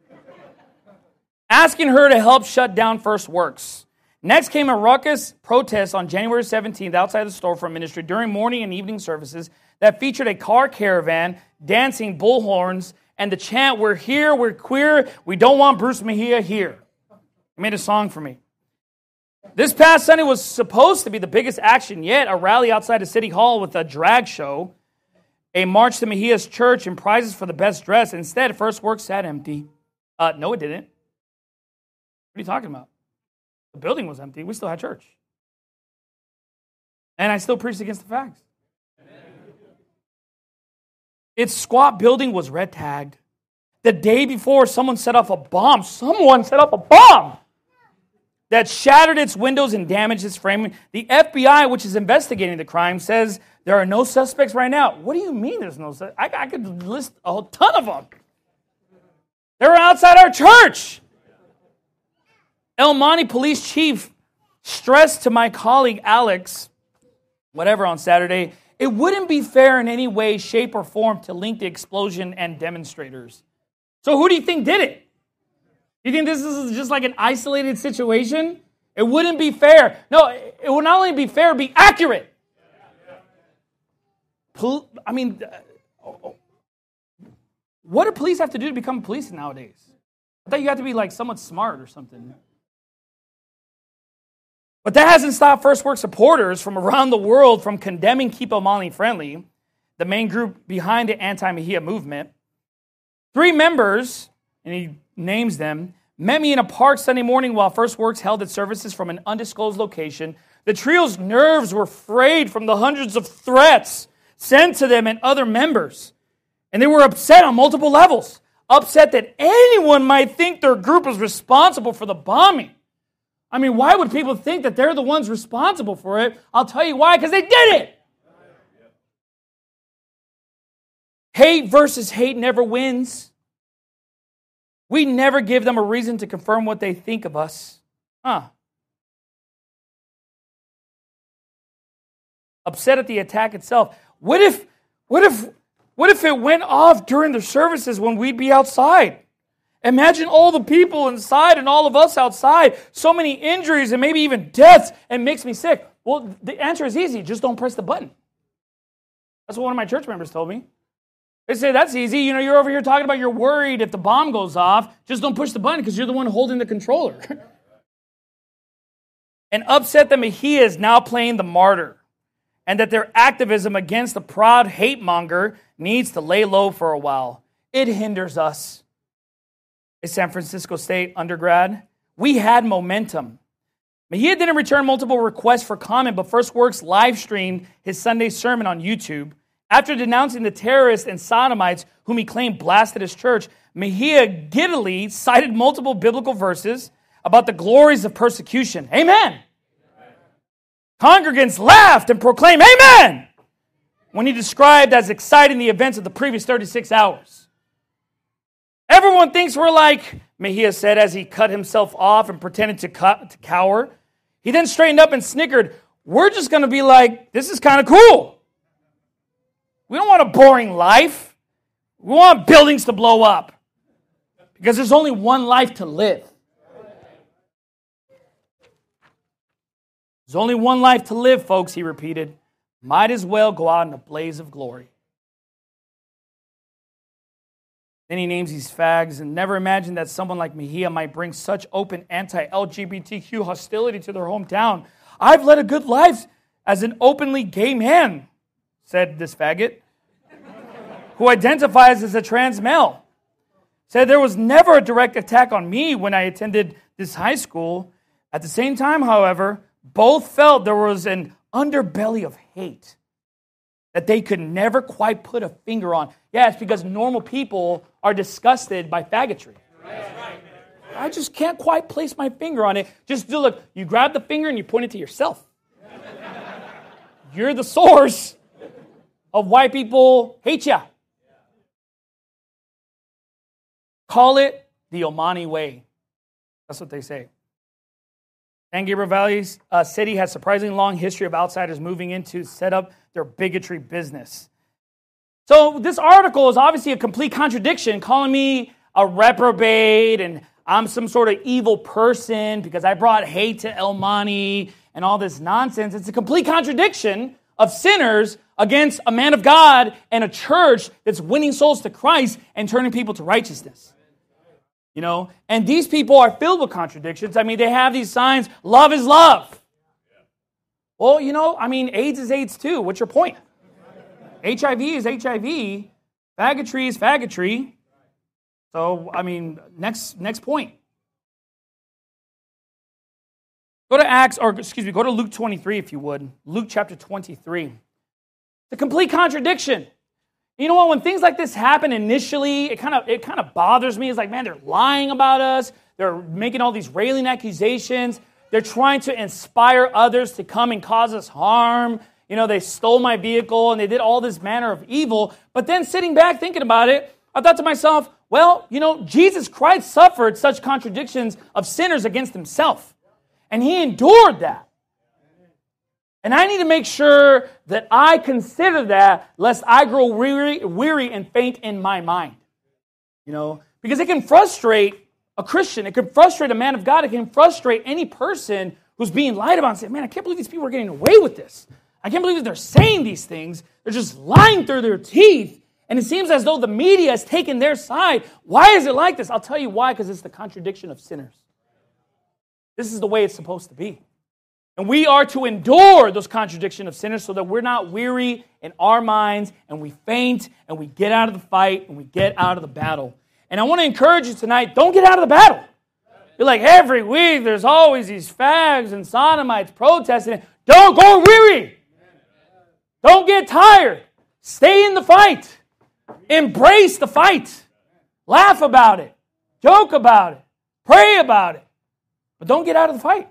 asking her to help shut down First Works. Next came a ruckus protest on January 17th outside the storefront ministry during morning and evening services that featured a car caravan, dancing bullhorns, and the chant, "We're here, we're queer, we don't want Bruce Mejia here." He made a song for me. This past Sunday was supposed to be the biggest action yet, a rally outside of City Hall with a drag show, a march to Mejia's church, and prizes for the best dress. Instead, First Works sat empty. No, it didn't. What are you talking about? The building was empty. We still had church. And I still preached against the fags. Its squat building was red tagged. The day before, someone set off a bomb. Someone set off a bomb that shattered its windows and damaged its framing. The FBI, which is investigating the crime, says there are no suspects right now. What do you mean there's no suspects? I could list a whole ton of them. They were outside our church. El Monte Police Chief stressed to my colleague Alex, whatever, on Saturday, it wouldn't be fair in any way, shape, or form to link the explosion and demonstrators. So who do you think did it? You think this is just like an isolated situation? It wouldn't be fair. No, it would not only be fair, be accurate. I mean, what do police have to do to become police nowadays? I thought you had to be like somewhat smart or something. But that hasn't stopped First Works supporters from around the world from condemning Keep El Monte Friendly, the main group behind the anti-Mejia movement. 3 members, and he names them, met me in a park Sunday morning while First Works held its services from an undisclosed location. The trio's nerves were frayed from the hundreds of threats sent to them and other members. And they were upset on multiple levels. Upset that anyone might think their group is responsible for the bombing. I mean, why would people think that they're the ones responsible for it? I'll tell you why, because they did it. Hate versus hate never wins. We never give them a reason to confirm what they think of us. Upset at the attack itself. What if it went off during the services when we'd be outside? Imagine all the people inside and all of us outside. So many injuries and maybe even deaths. It makes me sick. Well, the answer is easy. Just don't press the button. That's what one of my church members told me. They say, that's easy. You know, you're over here talking about you're worried if the bomb goes off. Just don't push the button because you're the one holding the controller. And upset that Mejia is now playing the martyr and that their activism against the proud hate monger needs to lay low for a while. It hinders us. A San Francisco State undergrad. We had momentum. Mejia didn't return multiple requests for comment, but First Works live streamed his Sunday sermon on YouTube. After denouncing the terrorists and sodomites whom he claimed blasted his church, Mejia giddily cited multiple biblical verses, about the glories of persecution. Amen. Congregants laughed and proclaimed, Amen, when he described as exciting the events of the previous 36 hours. Everyone thinks we're like, Mejia said as he cut himself off and pretended to cower. He then straightened up and snickered, we're just going to be like, this is kind of cool. We don't want a boring life. We want buildings to blow up. Because there's only one life to live. There's only one life to live, folks, he repeated. Might as well go out in a blaze of glory. Then he names these fags and never imagined that someone like Mejia might bring such open anti-LGBTQ hostility to their hometown. I've led a good life as an openly gay man, said this faggot, who identifies as a trans male. Said there was never a direct attack on me when I attended this high school. At the same time, however, both felt there was an underbelly of hate that they could never quite put a finger on. Yeah, it's because normal people are disgusted by faggotry. I just can't quite place my finger on it. Just do, look, you grab the finger and you point it to yourself. You're the source of why people hate you. Call it the Omani way. That's what they say. San Gabriel Valley City has surprisingly long history of outsiders moving in to set up their bigotry business. So this article is obviously a complete contradiction, calling me a reprobate and I'm some sort of evil person because I brought hate to El Monte and all this nonsense. It's a complete contradiction of sinners against a man of God and a church that's winning souls to Christ and turning people to righteousness. You know, and these people are filled with contradictions. I mean, they have these signs, love is love. Well, you know, I mean, AIDS is AIDS too. What's your point? HIV is HIV. Faggotry is faggotry. So, I mean, next point. Go to Luke 23 if you would. Luke chapter 23. The complete contradiction. You know what? When things like this happen initially, it kind of bothers me. It's like, man, they're lying about us. They're making all these railing accusations. They're trying to inspire others to come and cause us harm. You know, they stole my vehicle and they did all this manner of evil. But then sitting back thinking about it, I thought to myself, well, you know, Jesus Christ suffered such contradictions of sinners against himself. And he endured that. And I need to make sure that I consider that, lest I grow weary and faint in my mind. You know, because it can frustrate a Christian. It can frustrate a man of God. It can frustrate any person who's being lied about and say, man, I can't believe these people are getting away with this. I can't believe that they're saying these things. They're just lying through their teeth. And it seems as though the media has taken their side. Why is it like this? I'll tell you why, because it's the contradiction of sinners. This is the way it's supposed to be. And we are to endure those contradictions of sinners so that we're not weary in our minds and we faint and we get out of the fight and we get out of the battle. And I want to encourage you tonight, don't get out of the battle. You're like, every week there's always these fags and sodomites protesting. Don't go weary. Don't get tired. Stay in the fight. Embrace the fight. Laugh about it. Joke about it. Pray about it. But don't get out of the fight.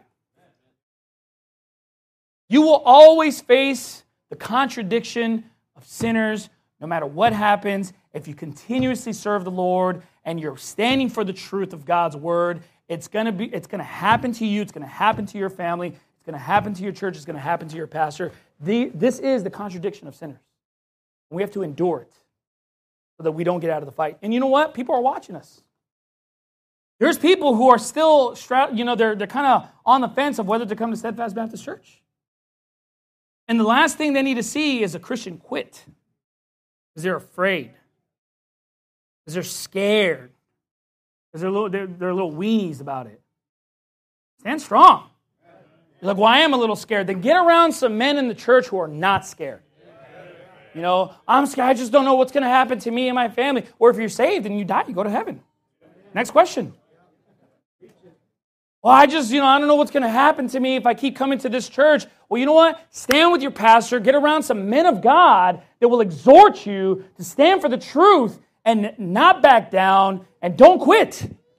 You will always face the contradiction of sinners no matter what happens. If you continuously serve the Lord and you're standing for the truth of God's word, it's going to happen to you. It's going to happen to your family. It's going to happen to your church. It's going to happen to your pastor. This is the contradiction of sinners. We have to endure it so that we don't get out of the fight. And you know what? People are watching us. There's people who are still, they're kind of on the fence of whether to come to Steadfast Baptist Church. And the last thing they need to see is a Christian quit. Because they're afraid. Because they're scared. Because they're little weenies about it. Stand strong. You're like, well, I am a little scared. Then get around some men in the church who are not scared. You know, I'm scared. I just don't know what's going to happen to me and my family. Or if you're saved and you die, you go to heaven. Next question. Well, I don't know what's going to happen to me if I keep coming to this church. Well, you know what? Stand with your pastor. Get around some men of God that will exhort you to stand for the truth and not back down and don't quit.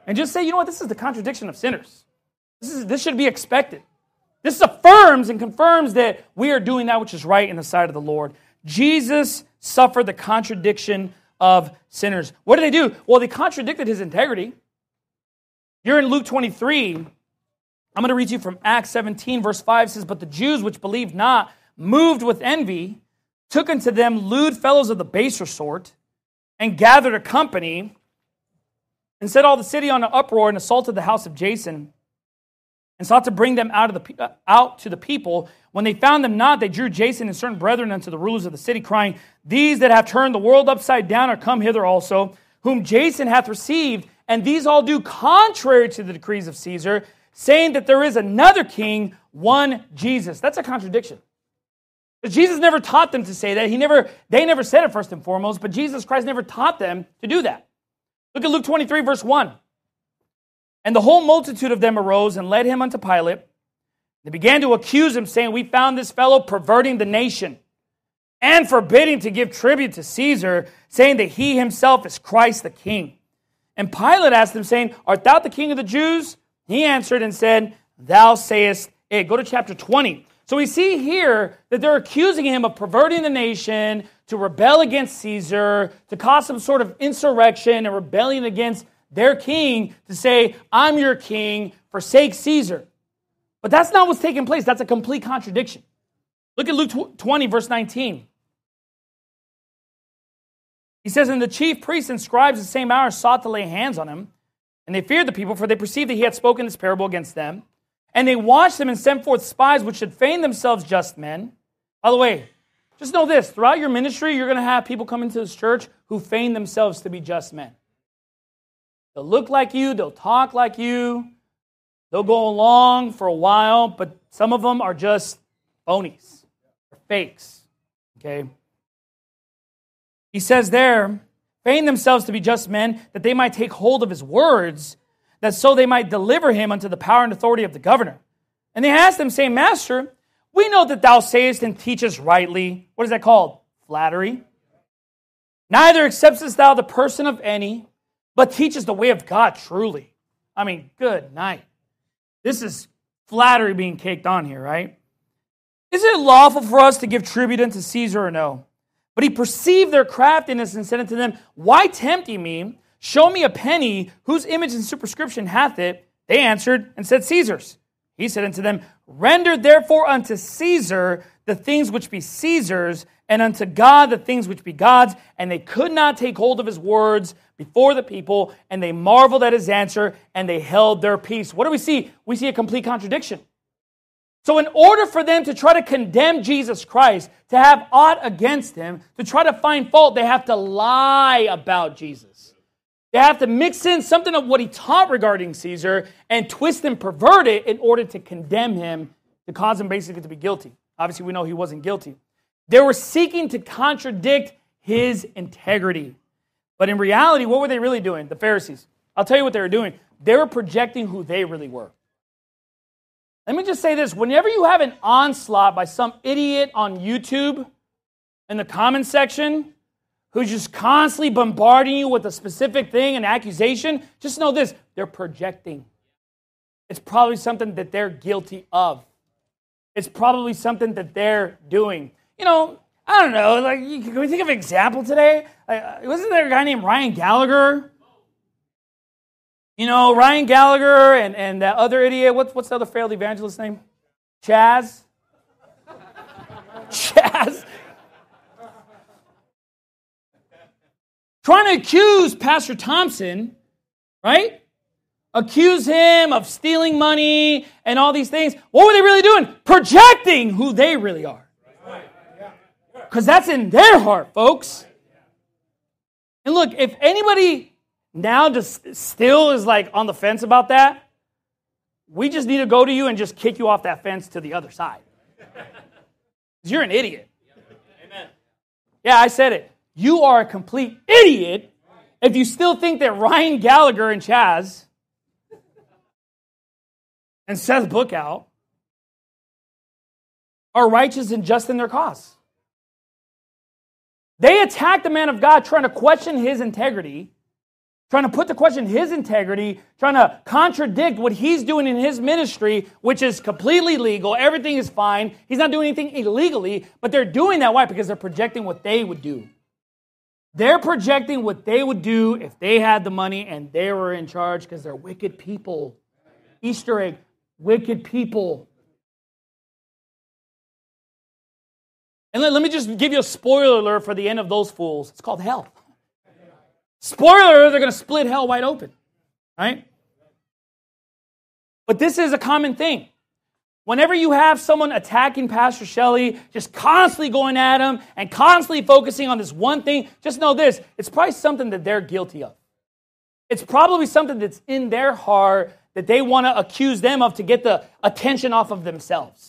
and just say, you know what, this is the contradiction of sinners. This should be expected. This affirms and confirms that we are doing that which is right in the sight of the Lord. Jesus suffered the contradiction of sinners. What did they do? Well, they contradicted his integrity. Here in Luke 23, I'm going to read you from Acts 17, verse 5, says, "But the Jews which believed not, moved with envy, took unto them lewd fellows of the baser sort, and gathered a company, and set all the city on an uproar, and assaulted the house of Jason, and sought to bring them out to the people. When they found them not, they drew Jason and certain brethren unto the rulers of the city, crying, These that have turned the world upside down are come hither also, whom Jason hath received, and these all do contrary to the decrees of Caesar, saying that there is another king, one Jesus." That's a contradiction. But Jesus never taught them to say that. They never said it first and foremost, but Jesus Christ never taught them to do that. Look at Luke 23, verse 1. "And the whole multitude of them arose and led him unto Pilate. They began to accuse him, saying, We found this fellow perverting the nation, and forbidding to give tribute to Caesar, saying that he himself is Christ the King. And Pilate asked him, saying, Art thou the king of the Jews? He answered and said, Thou sayest it." Go to chapter 20. So we see here that they're accusing him of perverting the nation, to rebel against Caesar, to cause some sort of insurrection and rebellion against their king, to say, I'm your king, forsake Caesar. But that's not what's taking place. That's a complete contradiction. Look at Luke 20, verse 19. He says, "And the chief priests and scribes the same hour sought to lay hands on him, and they feared the people, for they perceived that he had spoken this parable against them. And they watched him and sent forth spies which should feign themselves just men." By the way, just know this, throughout your ministry, you're going to have people come into this church who feign themselves to be just men. They'll look like you, they'll talk like you, they'll go along for a while, but some of them are just phonies, or fakes, okay? He says there, feign themselves to be just men, that they might take hold of his words, that so they might deliver him unto the power and authority of the governor. And they asked him, saying, Master, we know that thou sayest and teachest rightly. What is that called? Flattery. Neither acceptest thou the person of any, but teachest the way of God truly. I mean, good night. This is flattery being caked on here, right? Is it lawful for us to give tribute unto Caesar or no? But he perceived their craftiness and said unto them, Why tempt ye me? Show me a penny, whose image and superscription hath it? They answered and said, Caesar's. He said unto them, Render therefore unto Caesar the things which be Caesar's, and unto God the things which be God's. And they could not take hold of his words before the people, and they marveled at his answer, and they held their peace. What do we see? We see a complete contradiction. So in order for them to try to condemn Jesus Christ, to have aught against him, to try to find fault, they have to lie about Jesus. They have to mix in something of what he taught regarding Caesar and twist and pervert it in order to condemn him, to cause him basically to be guilty. Obviously, we know he wasn't guilty. They were seeking to contradict his integrity. But in reality, what were they really doing? The Pharisees. I'll tell you what they were doing. They were projecting who they really were. Let me just say this. Whenever you have an onslaught by some idiot on YouTube in the comment section who's just constantly bombarding you with a specific thing, an accusation, just know this. They're projecting. It's probably something that they're guilty of. It's probably something that they're doing. You know, I don't know. Like, can we think of an example today? Wasn't there a guy named Ryan Gallagher? You know, Ryan Gallagher and that other idiot, what's the other failed evangelist's name? Chaz? Chaz? Trying to accuse Pastor Thompson, right? Accuse him of stealing money and all these things. What were they really doing? Projecting who they really are. Because that's in their heart, folks. And look, if anybody now just still is like on the fence about that, we just need to go to you and just kick you off that fence to the other side. Because you're an idiot. Amen. Yeah, I said it. You are a complete idiot if you still think that Ryan Gallagher and Chaz and Seth Bookout are righteous and just in their cause. They attacked the man of God trying to question his integrity. trying to put to question his integrity, trying to contradict what he's doing in his ministry, which is completely legal. Everything is fine. He's not doing anything illegally, but they're doing that. Why? Because they're projecting what they would do. They're projecting what they would do if they had the money and they were in charge, because they're wicked people. Easter egg, wicked people. And let me just give you a spoiler alert for the end of those fools. It's called hell. Spoiler, they're going to split hell wide open. Right? But this is a common thing. Whenever you have someone attacking Pastor Shelley, just constantly going at him and constantly focusing on this one thing, just know this, it's probably something that they're guilty of. It's probably something that's in their heart that they want to accuse them of to get the attention off of themselves.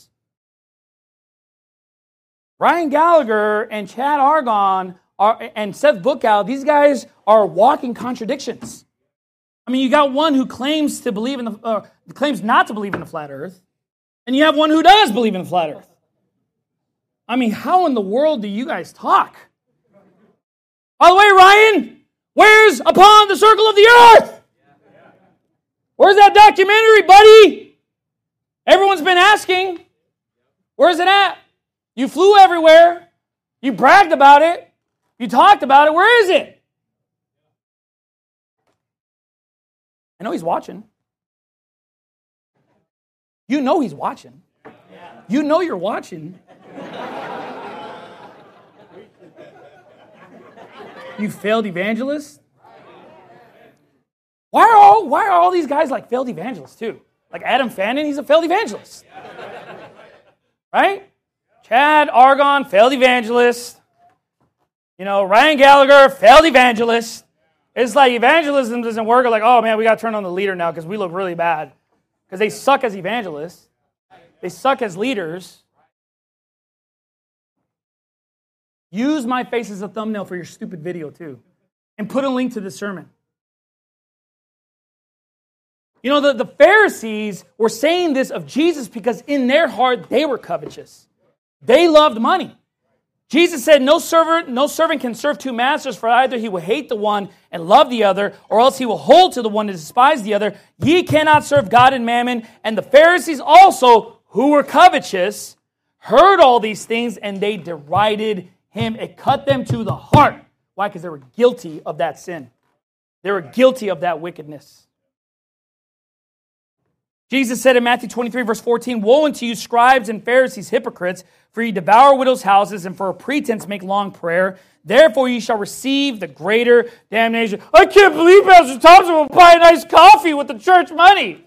Ryan Gallagher and Chad Argon and Seth Bookout, these guys are walking contradictions. I mean, you got one who claims to believe in claims not to believe in the flat earth, and you have one who does believe in the flat earth. I mean, how in the world do you guys talk? By the way, Ryan, where's Upon the Circle of the Earth? Where's that documentary, buddy? Everyone's been asking. Where's it at? You flew everywhere. You bragged about it. You talked about it. Where is it? I know he's watching. You know he's watching. You know you're watching. You failed evangelist. Why are all these guys like failed evangelists too? Like Adam Fannin, he's a failed evangelist. Right? Chad Argon, failed evangelist. Ryan Gallagher, failed evangelist. It's like evangelism doesn't work. Like, oh man, we got to turn on the leader now because we look really bad. Because they suck as evangelists. They suck as leaders. Use my face as a thumbnail for your stupid video too. And put a link to the sermon. The Pharisees were saying this of Jesus because in their heart they were covetous. They loved money. Jesus said, no servant can serve two masters, for either he will hate the one and love the other, or else he will hold to the one and despise the other. Ye cannot serve God and mammon. And the Pharisees also, who were covetous, heard all these things, and they derided him. It cut them to the heart. Why? Because they were guilty of that sin. They were guilty of that wickedness. Jesus said in Matthew 23, verse 14, Woe unto you, scribes and Pharisees, hypocrites, for ye devour widows' houses, and for a pretense make long prayer. Therefore ye shall receive the greater damnation. I can't believe Pastor Thompson will buy a nice coffee with the church money.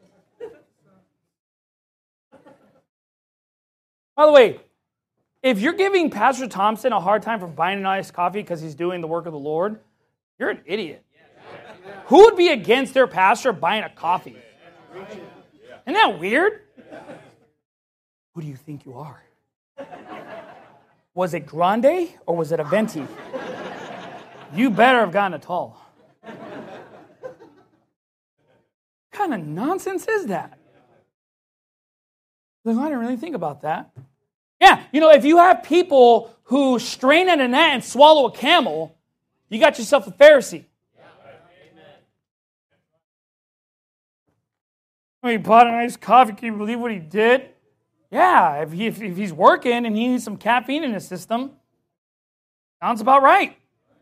By the way, if you're giving Pastor Thompson a hard time for buying a nice coffee because he's doing the work of the Lord, you're an idiot. Who would be against their pastor buying a coffee? Isn't that weird? Who do you think you are? Was it grande or was it a venti? You better have gotten a tall. What kind of nonsense is that? I didn't really think about that. Yeah, if you have people who strain at a gnat and swallow a camel, you got yourself a Pharisee. He bought a nice coffee. Can you believe what he did? Yeah, if he's working and he needs some caffeine in his system, sounds about right.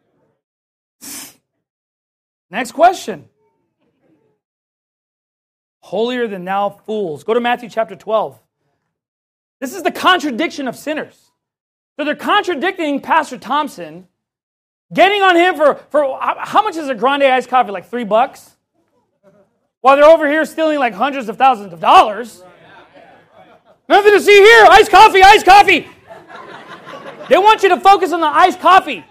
Next question. Holier than thou fools. Go to Matthew chapter 12. This is the contradiction of sinners. So they're contradicting Pastor Thompson, getting on him for how much is a grande iced coffee? Like $3? While they're over here stealing like hundreds of thousands of dollars. Nothing to see here. Iced coffee, iced coffee. They want you to focus on the iced coffee.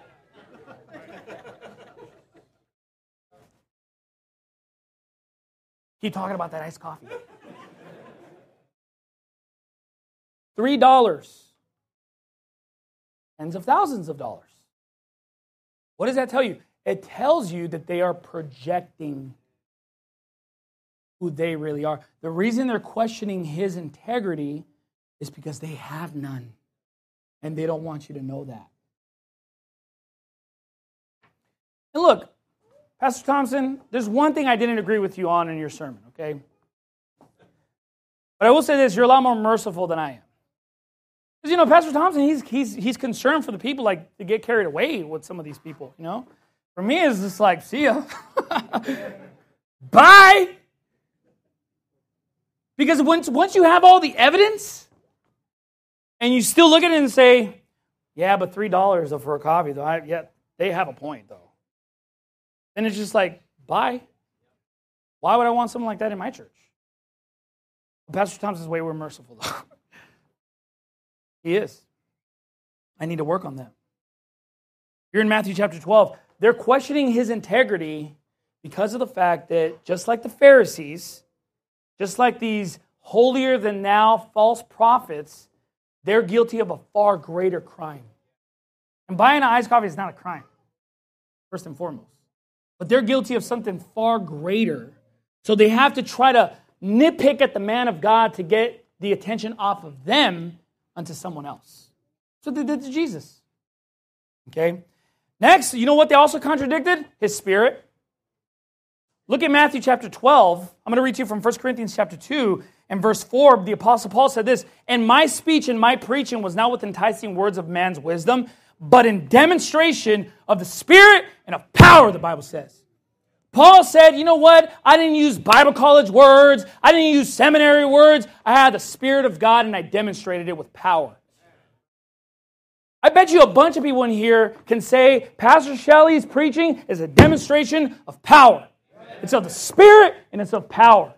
Keep talking about that iced coffee. $3. Tens of thousands of dollars. What does that tell you? It tells you that they are projecting who they really are. The reason they're questioning his integrity is because they have none. And they don't want you to know that. And look, Pastor Thompson, there's one thing I didn't agree with you on in your sermon, okay? But I will say this, you're a lot more merciful than I am. Because, Pastor Thompson, he's concerned for the people, like, to get carried away with some of these people, For me, it's just like, see ya. Bye! Because once you have all the evidence, and you still look at it and say, yeah, but $3 for a coffee, though, they have a point, though. Then it's just like, bye. Why would I want something like that in my church? Pastor Thompson's way more merciful, though. He is. I need to work on that. Here in Matthew chapter 12, they're questioning his integrity because of the fact that just like the Pharisees, just like these holier-than-thou false prophets, they're guilty of a far greater crime. And buying an iced coffee is not a crime, first and foremost. But they're guilty of something far greater. So they have to try to nitpick at the man of God to get the attention off of them onto someone else. So they did to Jesus. Okay? Next, you know what they also contradicted? His spirit. Look at Matthew chapter 12. I'm going to read to you from 1 Corinthians chapter 2 and verse 4. The Apostle Paul said this, "And my speech and my preaching was not with enticing words of man's wisdom, but in demonstration of the Spirit and of power," the Bible says. Paul said, you know what? I didn't use Bible college words. I didn't use seminary words. I had the Spirit of God and I demonstrated it with power. I bet you a bunch of people in here can say Pastor Shelley's preaching is a demonstration of power. It's of the Spirit and it's of power.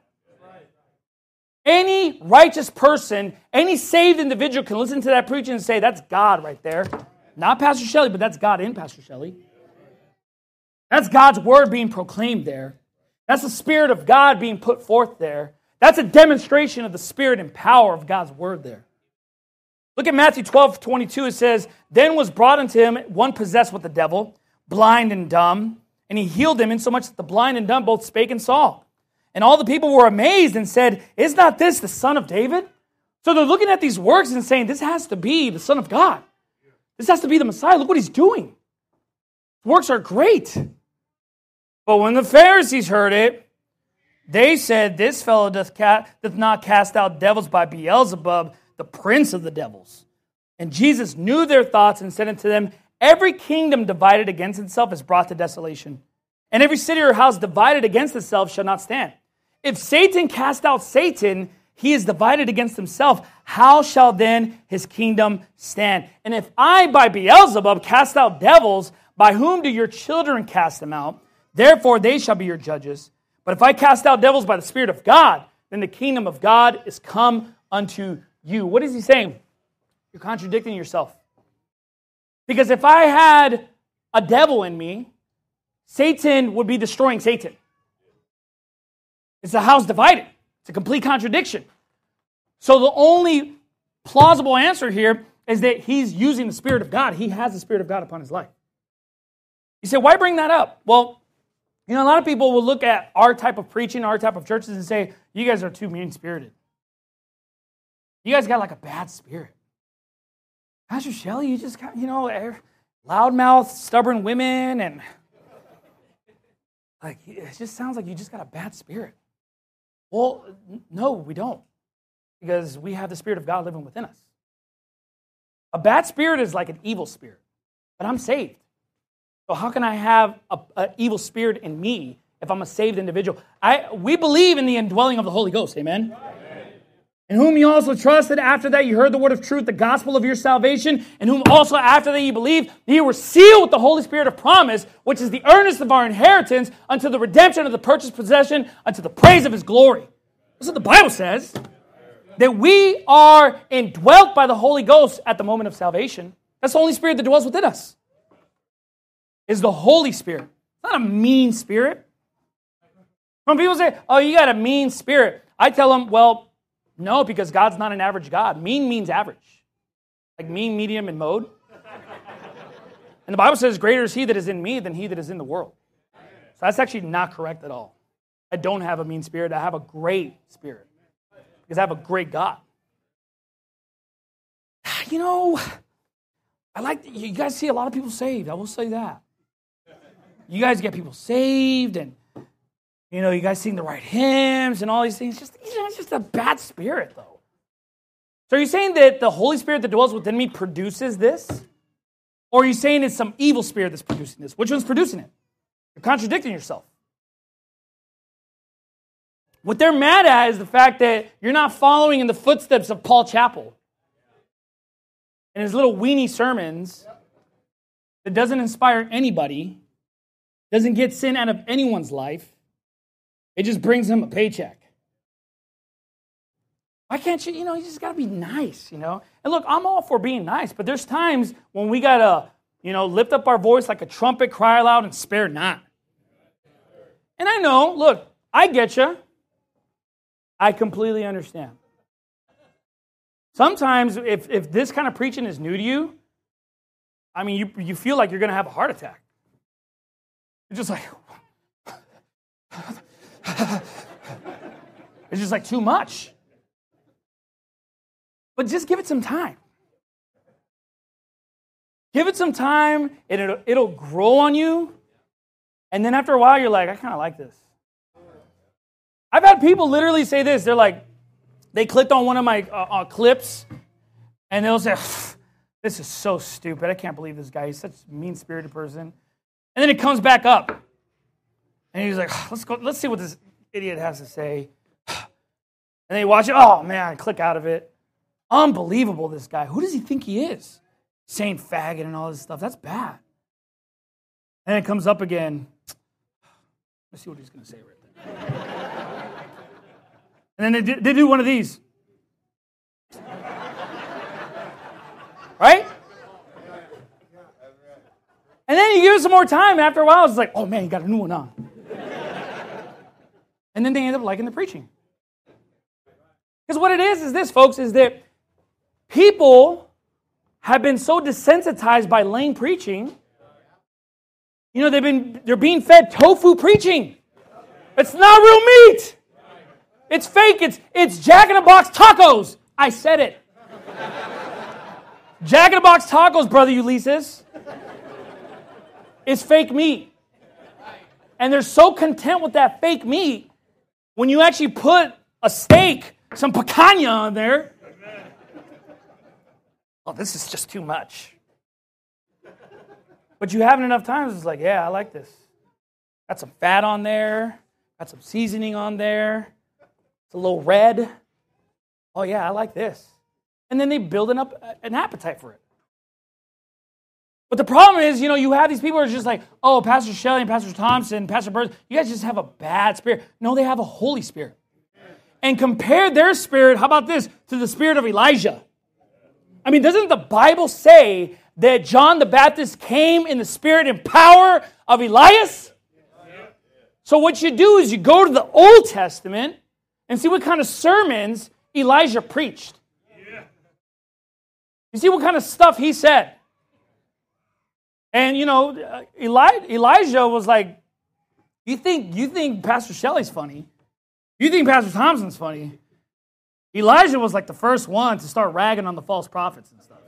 Any righteous person, any saved individual can listen to that preaching and say, that's God right there. Not Pastor Shelley, but that's God in Pastor Shelley. That's God's word being proclaimed there. That's the Spirit of God being put forth there. That's a demonstration of the Spirit and power of God's word there. Look at Matthew 12:22. It says, "Then was brought unto him one possessed with the devil, blind and dumb, and he healed him, insomuch that the blind and dumb both spake and saw. And all the people were amazed and said, is not this the Son of David?" So they're looking at these works and saying, this has to be the Son of God. This has to be the Messiah. Look what he's doing. The works are great. But when the Pharisees heard it, they said, this fellow doth not cast out devils by Beelzebub, the prince of the devils. And Jesus knew their thoughts and said unto them, every kingdom divided against itself is brought to desolation. And every city or house divided against itself shall not stand. If Satan cast out Satan, he is divided against himself. How shall then his kingdom stand? And if I by Beelzebub cast out devils, by whom do your children cast them out? Therefore they shall be your judges. But if I cast out devils by the Spirit of God, then the kingdom of God is come unto you. What is he saying? You're contradicting yourself. Because if I had a devil in me, Satan would be destroying Satan. It's a house divided. It's a complete contradiction. So the only plausible answer here is that he's using the Spirit of God. He has the Spirit of God upon his life. You say, why bring that up? Well, a lot of people will look at our type of preaching, our type of churches, and say, you guys are too mean-spirited. You guys got like a bad spirit. Pastor Shelley, you just got, loudmouth, stubborn women, and it just sounds like you just got a bad spirit. Well, no, we don't. Because we have the Spirit of God living within us. A bad spirit is like an evil spirit. But I'm saved. So how can I have an evil spirit in me if I'm a saved individual? We believe in the indwelling of the Holy Ghost. Amen? In whom you also trusted, after that you heard the word of truth, the gospel of your salvation, in whom also after that you believed, you were sealed with the Holy Spirit of promise, which is the earnest of our inheritance, unto the redemption of the purchased possession, unto the praise of his glory. That's what the Bible says. That we are indwelt by the Holy Ghost at the moment of salvation. That's the Holy Spirit that dwells within us. Is the Holy Spirit. It's not a mean spirit. When people say, oh, you got a mean spirit, I tell them, well, no, because God's not an average God. Mean means average. Like mean, medium, and mode. And the Bible says, greater is he that is in me than he that is in the world. So that's actually not correct at all. I don't have a mean spirit. I have a great spirit. Because I have a great God. I like, you guys see a lot of people saved. I will say that. you guys get people saved, and you guys sing the right hymns and all these things. It's just a bad spirit, though. So are you saying that the Holy Spirit that dwells within me produces this? Or are you saying it's some evil spirit that's producing this? Which one's producing it? You're contradicting yourself. What they're mad at is the fact that you're not following in the footsteps of Paul Chappell and his little weenie sermons that doesn't inspire anybody, doesn't get sin out of anyone's life. It just brings him a paycheck. Why can't you, you just got to be nice, And look, I'm all for being nice, but there's times when we got to, lift up our voice like a trumpet, cry aloud, and spare not. And I know, look, I get you. I completely understand. Sometimes if this kind of preaching is new to you, I mean, you feel like you're going to have a heart attack. You're just like, it's just like too much. But just give it some time. Give it some time, and it'll grow on you. And then after a while, you're like, I kind of like this. I've had people literally say this. They're like, they clicked on one of my clips, and they'll say, this is so stupid. I can't believe this guy. He's such a mean-spirited person. And then it comes back up. And he's like, let's see what this idiot has to say. And they watch it. Oh, man, I click out of it. Unbelievable, this guy. Who does he think he is? Saying faggot and all this stuff. That's bad. And it comes up again. Let's see what he's going to say right there. And then they do one of these. Right? And then you give it some more time. After a while, it's like, oh, man, you got a new one on. And then they end up liking the preaching. Because what it is this, folks, is that people have been so desensitized by lame preaching. They're being fed tofu preaching. It's not real meat. It's fake. It's Jack in the Box tacos. I said it. Jack in the Box tacos, Brother Ulysses. It's fake meat. And they're so content with that fake meat, when you actually put a steak, some picanha on there, oh, this is just too much. But you haven't enough times, it's like, yeah, I like this. Got some fat on there. Got some seasoning on there. It's a little red. Oh, yeah, I like this. And then they building up an appetite for it. But the problem is, you have these people who are just like, oh, Pastor Shelley and Pastor Thompson, Pastor Burns, you guys just have a bad spirit. No, they have a Holy Spirit. And compare their spirit, how about this, to the spirit of Elijah. I mean, doesn't the Bible say that John the Baptist came in the spirit and power of Elias? So what you do is you go to the Old Testament and see what kind of sermons Elijah preached. You see what kind of stuff he said. And, Elijah was like, you think Pastor Shelley's funny? You think Pastor Thompson's funny? Elijah was like the first one to start ragging on the false prophets and stuff.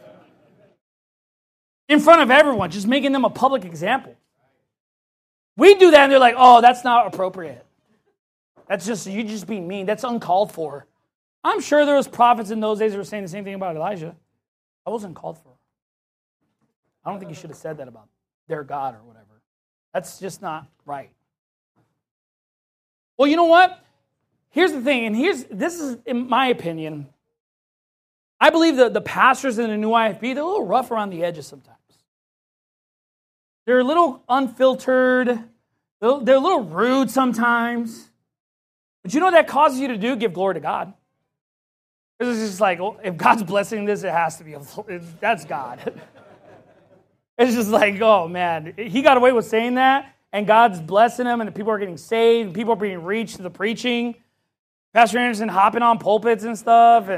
In front of everyone, just making them a public example. We do that and they're like, oh, that's not appropriate. You just being mean. That's uncalled for. I'm sure there was prophets in those days who were saying the same thing about Elijah. That wasn't called for. I don't think you should have said that about their God or whatever. That's just not right. Well, you know what? Here's the thing, and this is, in my opinion, I believe that the pastors in the new IFB, they're a little rough around the edges sometimes. They're a little unfiltered. They're a little rude sometimes. But you know what that causes you to do? Give glory to God. Because it's just like, well, if God's blessing this, it has to be, that's God. It's just like, oh man, he got away with saying that, and God's blessing him, and the people are getting saved, and people are being reached to the preaching. Pastor Anderson hopping on pulpits and stuff,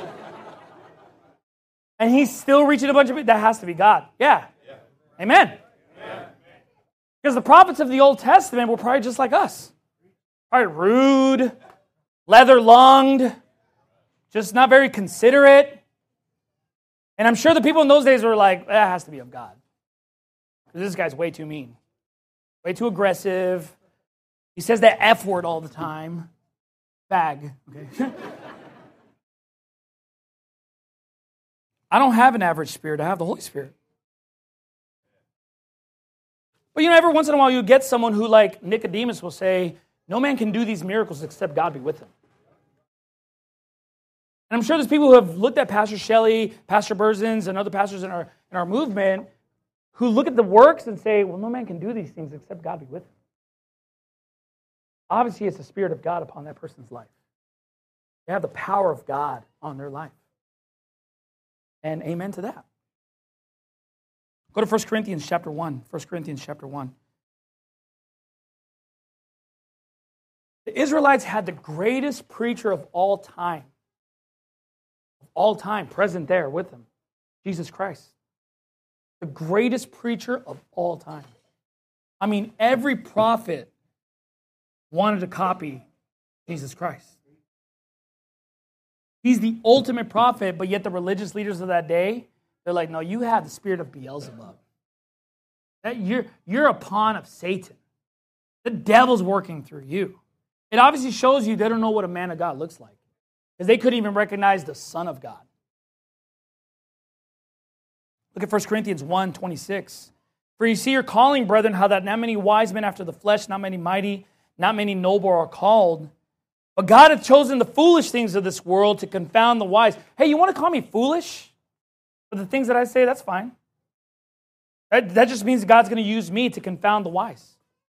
and he's still reaching a bunch of people. That has to be God. Yeah. Amen. Because the prophets of the Old Testament were probably just like us. Probably rude, leather-lunged, just not very considerate. And I'm sure the people in those days were like, that has to be of God. This guy's way too mean. way too aggressive. He says that F word all the time. Fag. Okay. I don't have an average spirit. I have the Holy Spirit. But every once in a while you get someone who, like Nicodemus, will say, no man can do these miracles except God be with him. And I'm sure there's people who have looked at Pastor Shelley, Pastor Berzins, and other pastors in our movement who look at the works and say, well, no man can do these things except God be with him. Obviously, it's the Spirit of God upon that person's life. They have the power of God on their life. And amen to that. Go to 1 Corinthians chapter 1. 1 Corinthians chapter 1. The Israelites had the greatest preacher of all time. Of all time, present there with them. Jesus Christ. The greatest preacher of all time. I mean, every prophet wanted to copy Jesus Christ. He's the ultimate prophet, but yet the religious leaders of that day, they're like, no, you have the spirit of Beelzebub. You're a pawn of Satan. The devil's working through you. It obviously shows you they don't know what a man of God looks like, because they couldn't even recognize the Son of God. Look at 1 Corinthians 1:26. For you see your calling, brethren, how that not many wise men after the flesh, not many mighty, not many noble are called. But God hath chosen the foolish things of this world to confound the wise. Hey, you want to call me foolish for the things that I say? That's fine. That just means God's going to use me to confound the wise.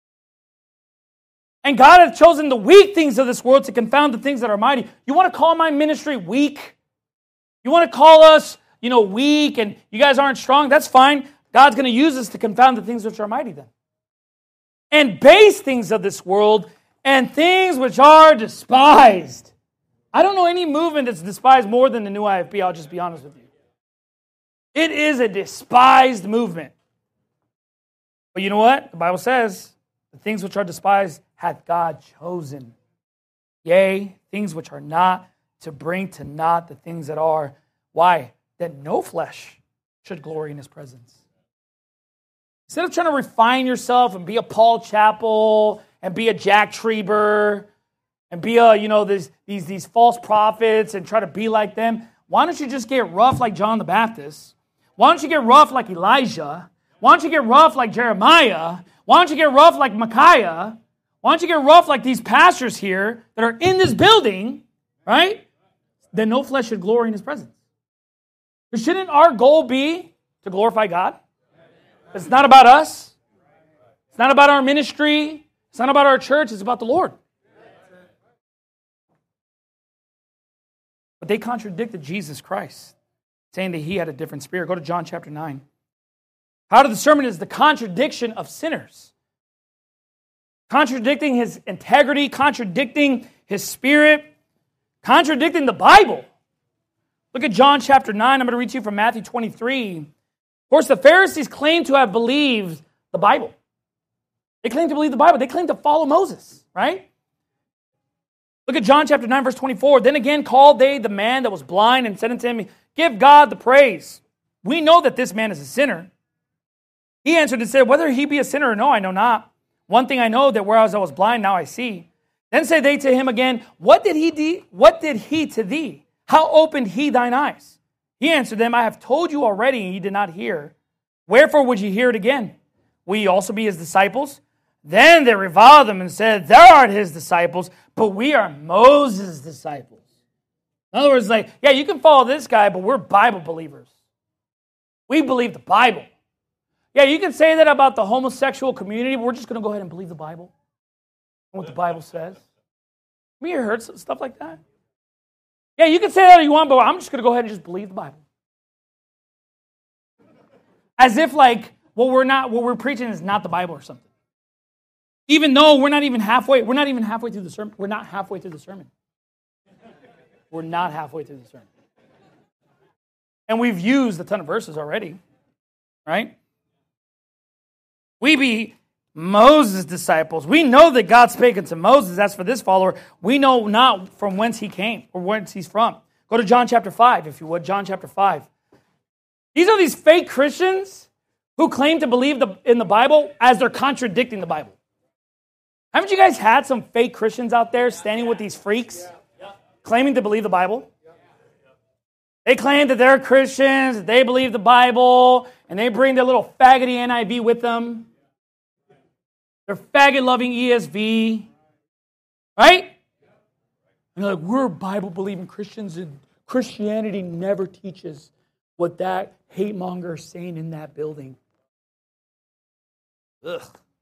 And God hath chosen the weak things of this world to confound the things that are mighty. You want to call my ministry weak? You want to call us, weak and you guys aren't strong? That's fine. God's going to use us to confound the things which are mighty then. And base things of this world and things which are despised. I don't know any movement that's despised more than the new IFB, I'll just be honest with you. It is a despised movement. But you know what? The Bible says, the things which are despised hath God chosen. Yea, things which are not, to bring to naught the things that are. Why? That no flesh should glory in his presence. Instead of trying to refine yourself and be a Paul Chappell and be a Jack Trieber and be these false prophets and try to be like them, why don't you just get rough like John the Baptist? Why don't you get rough like Elijah? Why don't you get rough like Jeremiah? Why don't you get rough like Micaiah? Why don't you get rough like these pastors here that are in this building, right? Then no flesh should glory in his presence. But shouldn't our goal be to glorify God? It's not about us. It's not about our ministry. It's not about our church. It's about the Lord. But they contradicted Jesus Christ, saying that he had a different spirit. Go to John chapter 9. Part of the sermon is the contradiction of sinners. Contradicting his integrity, contradicting his spirit, contradicting the Bible. Look at John chapter 9. I'm going to read to you from Matthew 23. Of course, the Pharisees claim to have believed the Bible. They claim to believe the Bible. They claim to follow Moses, right? Look at John chapter 9, verse 24. Then again called they the man that was blind and said unto him, give God the praise. We know that this man is a sinner. He answered and said, whether he be a sinner or no, I know not. One thing I know, that whereas I was blind, now I see. Then said they to him again, what did he to thee? How opened he thine eyes? He answered them, I have told you already, and ye did not hear. Wherefore would ye hear it again? Will ye also be his disciples? Then they reviled him and said, thou art his disciples, but we are Moses' disciples. In other words, you can follow this guy, but we're Bible believers. We believe the Bible. Yeah, you can say that about the homosexual community, but we're just going to go ahead and believe the Bible and what the Bible says. Have you heard stuff like that? Yeah, you can say that if you want, but I'm just going to go ahead and just believe the Bible. As if what we're preaching is not the Bible or something. Even though we're not halfway through the sermon. We're not halfway through the sermon. We're not halfway through the sermon. And we've used a ton of verses already, right? We be Moses' disciples. We know that God spake unto Moses. As for this follower, we know not from whence he came or whence he's from. Go to John chapter 5, if you would. John chapter 5. These are these fake Christians who claim to believe in the Bible as they're contradicting the Bible. Haven't you guys had some fake Christians out there standing with these freaks claiming to believe the Bible? They claim that they're Christians, that they believe the Bible, and they bring their little faggoty NIV with them. Their faggot-loving ESV. Right? And they're like, we're Bible-believing Christians, and Christianity never teaches what that hate monger is saying in that building. Ugh.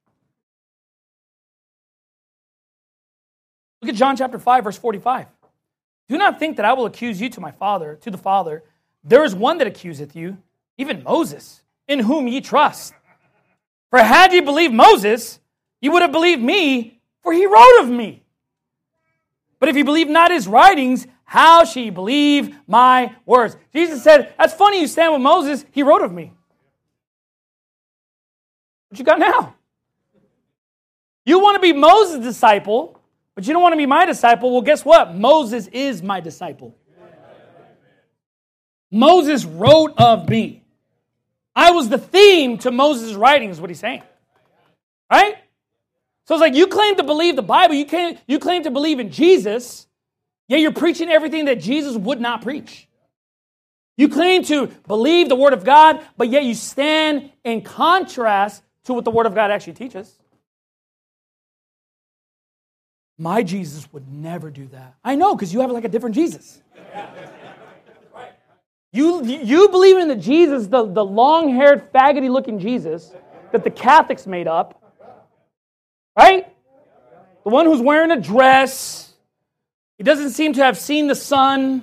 Look at John chapter 5, verse 45. Do not think that I will accuse you to the Father. There is one that accuseth you, even Moses, in whom ye trust. For had ye believed Moses, ye would have believed me, for he wrote of me. But if you believe not his writings, how shall you believe my words? Jesus said, that's funny you stand with Moses, he wrote of me. What you got now? You want to be Moses' disciple, but you don't want to be my disciple. Well, guess what? Moses is my disciple. Moses wrote of me. I was the theme to Moses' writing, is what he's saying. Right? So it's like you claim to believe the Bible, you claim to believe in Jesus, yet you're preaching everything that Jesus would not preach. You claim to believe the Word of God, but yet you stand in contrast to what the Word of God actually teaches. My Jesus would never do that. I know, because you have like a different Jesus. You believe in the Jesus, the long-haired, faggoty-looking Jesus that the Catholics made up. Right? The one who's wearing a dress. He doesn't seem to have seen the sun.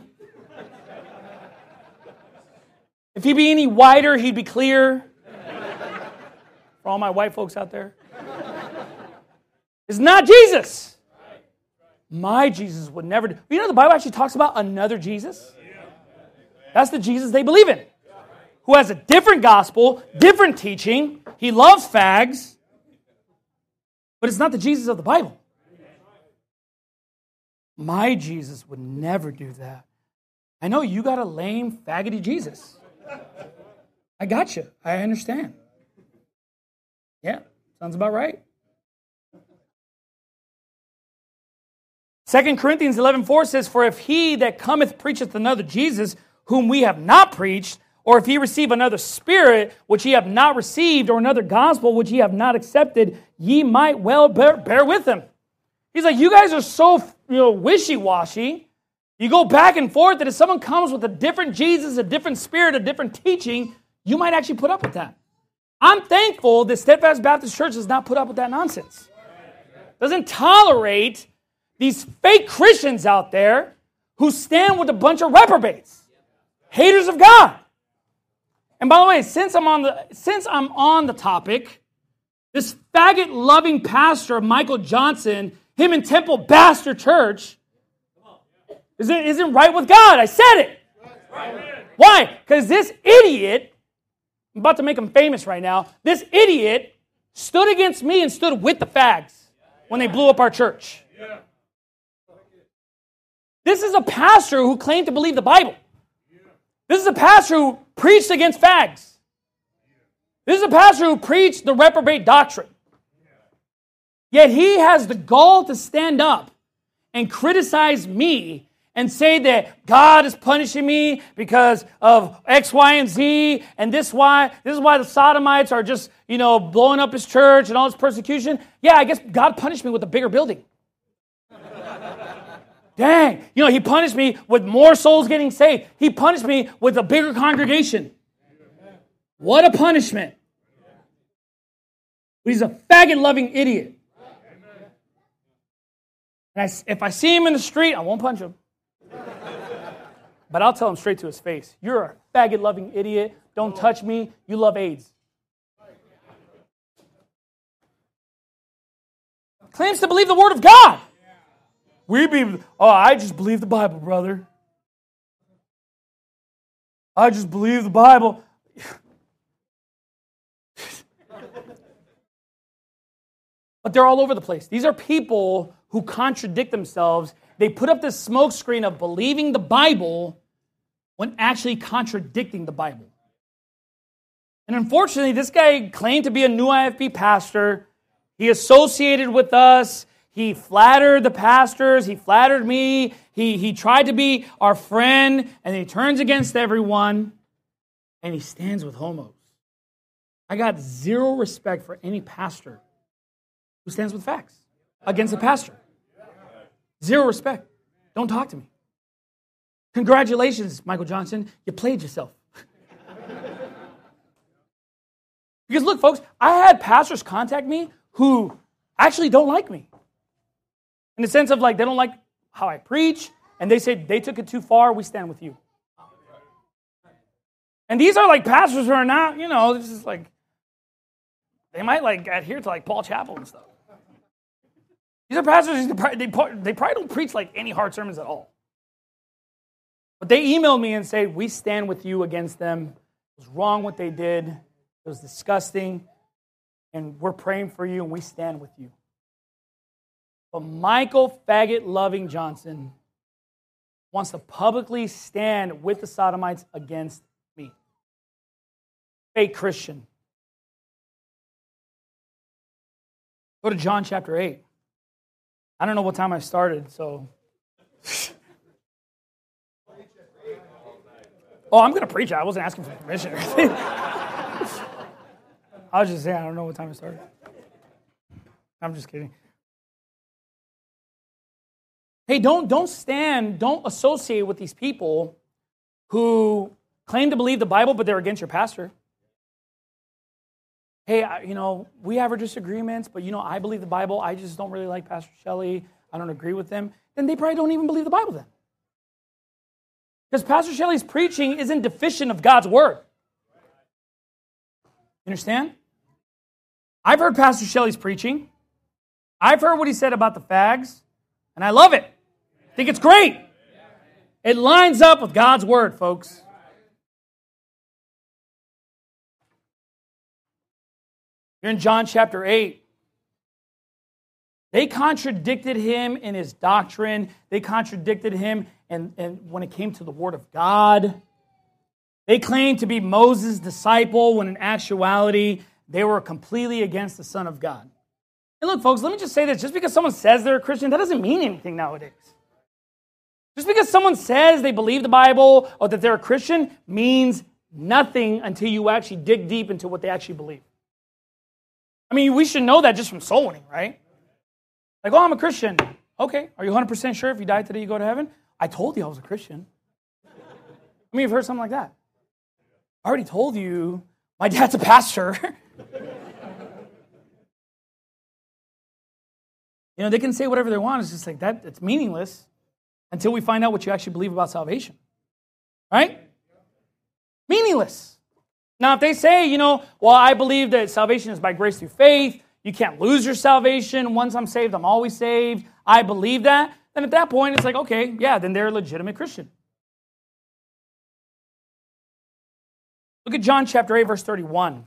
If he'd be any whiter, he'd be clear. For all my white folks out there. It's not Jesus. My Jesus would never do. You know the Bible actually talks about another Jesus? That's the Jesus they believe in. Who has a different gospel, different teaching. He loves fags. But it's not the Jesus of the Bible. My Jesus would never do that. I know you got a lame, faggoty Jesus. I got you. I understand. Yeah, sounds about right. 2 Corinthians 11:4 says, for if he that cometh preacheth another Jesus, whom we have not preached, or if ye receive another spirit, which ye have not received, or another gospel, which ye have not accepted, ye might well bear with him. He's like, you guys are so wishy-washy. You go back and forth that if someone comes with a different Jesus, a different spirit, a different teaching, you might actually put up with that. I'm thankful that Steadfast Baptist Church does not put up with that nonsense. Doesn't tolerate these fake Christians out there who stand with a bunch of reprobates, haters of God. And by the way, since I'm on the topic, this faggot-loving pastor, Michael Johnson, him and Temple Bastard Church, isn't right with God. I said it. Why? Because this idiot, I'm about to make him famous right now, this idiot stood against me and stood with the fags when they blew up our church. This is a pastor who claimed to believe the Bible. This is a pastor who preached against fags. This is a pastor who preached the reprobate doctrine. Yet he has the gall to stand up and criticize me and say that God is punishing me because of X, Y, and Z, and this is why the Sodomites are just, blowing up his church and all this persecution. Yeah, I guess God punished me with a bigger building. Dang, he punished me with more souls getting saved. He punished me with a bigger congregation. What a punishment. But he's a faggot-loving idiot. And if I see him in the street, I won't punch him. But I'll tell him straight to his face, you're a faggot-loving idiot. Don't touch me. You love AIDS. Claims to believe the Word of God. I just believe the Bible, brother. I just believe the Bible. But they're all over the place. These are people who contradict themselves. They put up this smoke screen of believing the Bible when actually contradicting the Bible. And unfortunately, this guy claimed to be a new IFB pastor. He associated with us. He flattered the pastors. He flattered me. He tried to be our friend, and he turns against everyone, and he stands with homos. I got zero respect for any pastor who stands with facts against a pastor. Zero respect. Don't talk to me. Congratulations, Michael Johnson. You played yourself. Because look, folks, I had pastors contact me who actually don't like me. In the sense of like, they don't like how I preach, and they said they took it too far, we stand with you. And these are like pastors who are not, this is like, they might like adhere to like Paul Chappell and stuff. These are pastors, they probably don't preach like any hard sermons at all. But they emailed me and said, we stand with you against them. It was wrong what they did. It was disgusting. And we're praying for you and we stand with you. But Michael faggot-loving Johnson wants to publicly stand with the Sodomites against me. Fake Christian. Go to John chapter 8. I don't know what time I started, so... Oh, I'm going to preach it. I wasn't asking for permission. I was just saying, I don't know what time I started. I'm just kidding. Hey, don't associate with these people who claim to believe the Bible, but they're against your pastor. Hey, we have our disagreements, but I believe the Bible. I just don't really like Pastor Shelley. I don't agree with them. Then they probably don't even believe the Bible then. Because Pastor Shelley's preaching isn't deficient of God's word. You understand? I've heard Pastor Shelley's preaching. I've heard what he said about the fags, and I love it. I think it's great. It lines up with God's word, folks. You're in John chapter 8. They contradicted him in his doctrine. They contradicted him and when it came to the Word of God. They claimed to be Moses' disciple when in actuality they were completely against the Son of God. And look, folks, let me just say this. Just because someone says they're a Christian, that doesn't mean anything nowadays. Just because someone says they believe the Bible or that they're a Christian means nothing until you actually dig deep into what they actually believe. I mean, we should know that just from soul winning, right? Like, oh, I'm a Christian. Okay, are you 100% sure if you die today you go to heaven? I told you I was a Christian. I mean, you've heard something like that. I already told you my dad's a pastor. They can say whatever they want. It's just like that. It's meaningless until we find out what you actually believe about salvation. Right? Meaningless. Now, if they say, well, I believe that salvation is by grace through faith. You can't lose your salvation. Once I'm saved, I'm always saved. I believe that. Then at that point, it's like, okay, yeah, then they're a legitimate Christian. Look at John chapter 8, verse 31.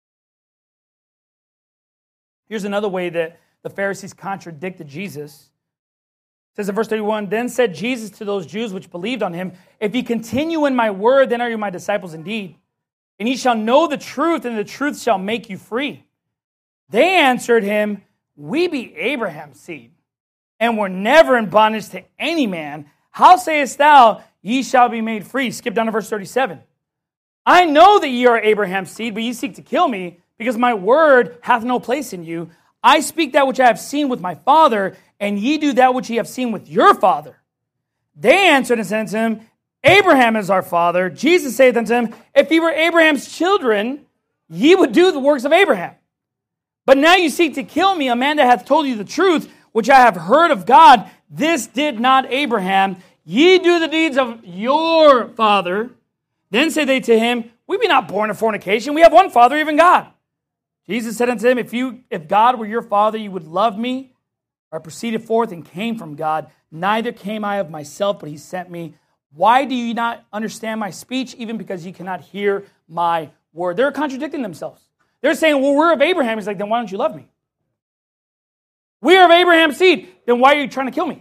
Here's another way that the Pharisees contradicted Jesus. It says in verse 31, Then said Jesus to those Jews which believed on him, If ye continue in my word, then are you my disciples indeed. And ye shall know the truth, and the truth shall make you free. They answered him, We be Abraham's seed, and were never in bondage to any man. How sayest thou, ye shall be made free? Skip down to verse 37. I know that ye are Abraham's seed, but ye seek to kill me, because my word hath no place in you. I speak that which I have seen with my father, and ye do that which ye have seen with your father. They answered and said unto him, Abraham is our father. Jesus saith unto him, If ye were Abraham's children, ye would do the works of Abraham. But now you seek to kill me, a man that hath told you the truth, which I have heard of God. This did not Abraham. Ye do the deeds of your father. Then say they to him, We be not born of fornication. We have one Father, even God. Jesus said unto him, If God were your father, you would love me. For I proceeded forth and came from God. Neither came I of myself, but he sent me. Why do you not understand my speech, even because you cannot hear my word? They're contradicting themselves. They're saying, well, we're of Abraham. He's like, then why don't you love me? We are of Abraham's seed. Then why are you trying to kill me?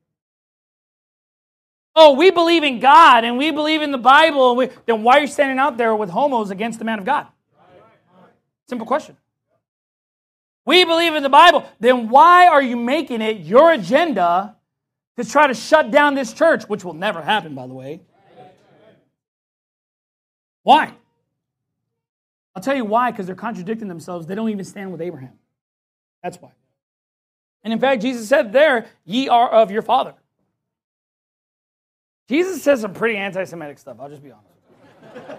Oh, we believe in God and we believe in the Bible. Then why are you standing out there with homos against the man of God? Simple question. We believe in the Bible. Then why are you making it your agenda to try to shut down this church, which will never happen, by the way? Why? I'll tell you why, because they're contradicting themselves. They don't even stand with Abraham. That's why. And in fact, Jesus said there, ye are of your father. Jesus says some pretty anti-Semitic stuff, I'll just be honest.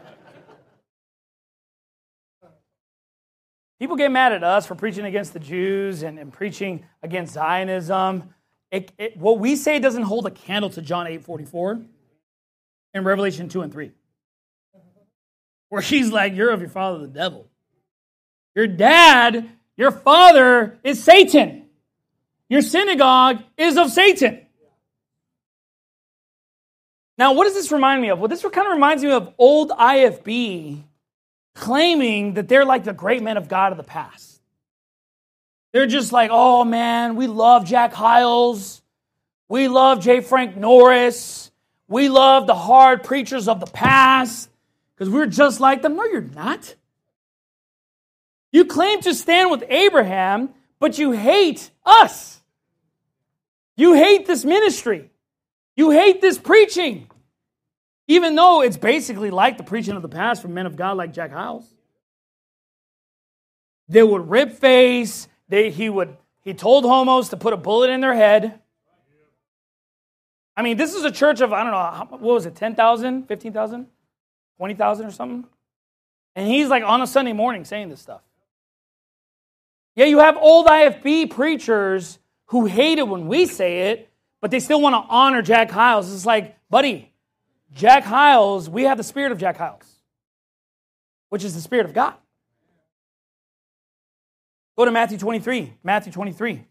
People get mad at us for preaching against the Jews and preaching against Zionism. What we say doesn't hold a candle to John 8:44 and Revelation 2 and 3. Where he's like, you're of your father, the devil. Your dad, your father is Satan. Your synagogue is of Satan. Now, what does this remind me of? Well, this kind of reminds me of old IFB claiming that they're like the great men of God of the past. They're just like, oh man, we love Jack Hyles. We love J. Frank Norris. We love the hard preachers of the past because we're just like them. No, you're not. You claim to stand with Abraham, but you hate us. You hate this ministry. You hate this preaching. Even though it's basically like the preaching of the past from men of God like Jack Hyles. They would rib face. He told homos to put a bullet in their head. I mean, this is a church of, I don't know, what was it, 10,000, 15,000, 20,000 or something? And he's like on a Sunday morning saying this stuff. Yeah, you have old IFB preachers who hate it when we say it, but they still want to honor Jack Hyles. It's like, buddy, Jack Hyles, we have the spirit of Jack Hyles, which is the Spirit of God. Go to Matthew 23. Matthew 23.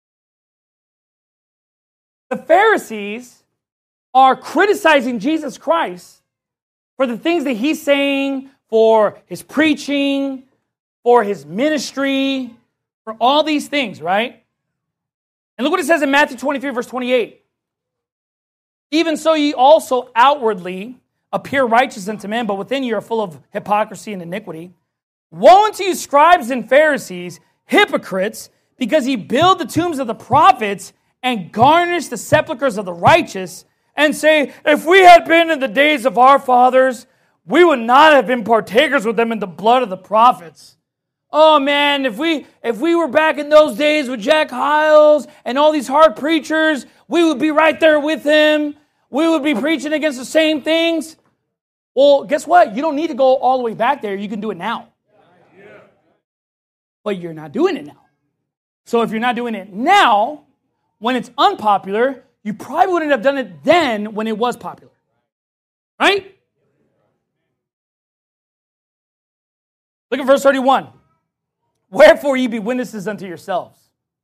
The Pharisees are criticizing Jesus Christ for the things that he's saying, for his preaching, for his ministry, for all these things, right? And look what it says in Matthew 23, verse 28. Even so ye also outwardly appear righteous unto men, but within you are full of hypocrisy and iniquity. Woe unto you, scribes and Pharisees, hypocrites, because ye build the tombs of the prophets and garnish the sepulchres of the righteous, and say, if we had been in the days of our fathers, we would not have been partakers with them in the blood of the prophets. Oh man, if we were back in those days with Jack Hyles and all these hard preachers, we would be right there with him. We would be preaching against the same things. Well, guess what? You don't need to go all the way back there. You can do it now. But you're not doing it now. So if you're not doing it now, when it's unpopular, you probably wouldn't have done it then when it was popular. Right? Look at verse 31. Wherefore ye be witnesses unto yourselves,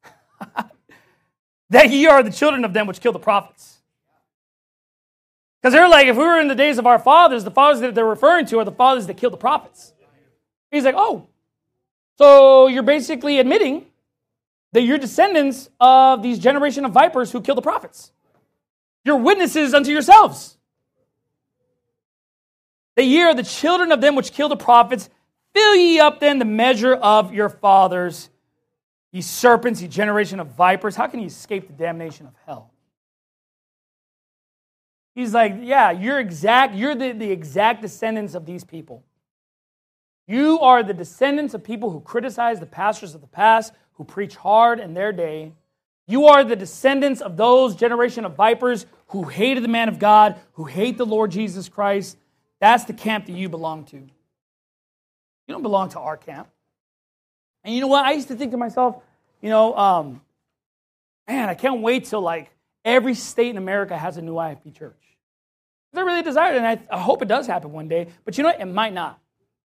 that ye are the children of them which killed the prophets. Because they're like, if we were in the days of our fathers, the fathers that they're referring to are the fathers that killed the prophets. He's like, oh, so you're basically admitting that you're descendants of these generation of vipers who killed the prophets. You're witnesses unto yourselves. That ye are the children of them which killed the prophets. Fill ye up then the measure of your fathers, ye serpents, ye generation of vipers. How can you escape the damnation of hell? He's like, yeah, you're the exact descendants of these people. You are the descendants of people who criticize the pastors of the past, who preach hard in their day. You are the descendants of those generation of vipers who hated the man of God, who hate the Lord Jesus Christ. That's the camp that you belong to. You don't belong to our camp. And you know what? I used to think to myself, man, I can't wait till like every state in America has a new IFB church. I really desire it, and I hope it does happen one day. But you know what? It might not.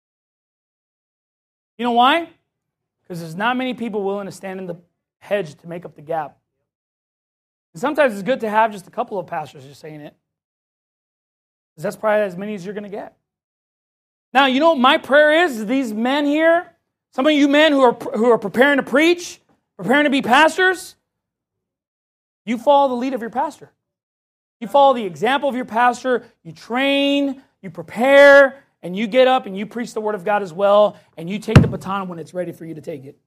You know why? Because there's not many people willing to stand in the hedge to make up the gap. And sometimes it's good to have just a couple of pastors just saying it. Because that's probably as many as you're going to get. Now, you know what my prayer is these men here, some of you men who are preparing to preach, preparing to be pastors, you follow the lead of your pastor. You follow the example of your pastor, you train, you prepare, and you get up and you preach the Word of God as well, and you take the baton when it's ready for you to take it.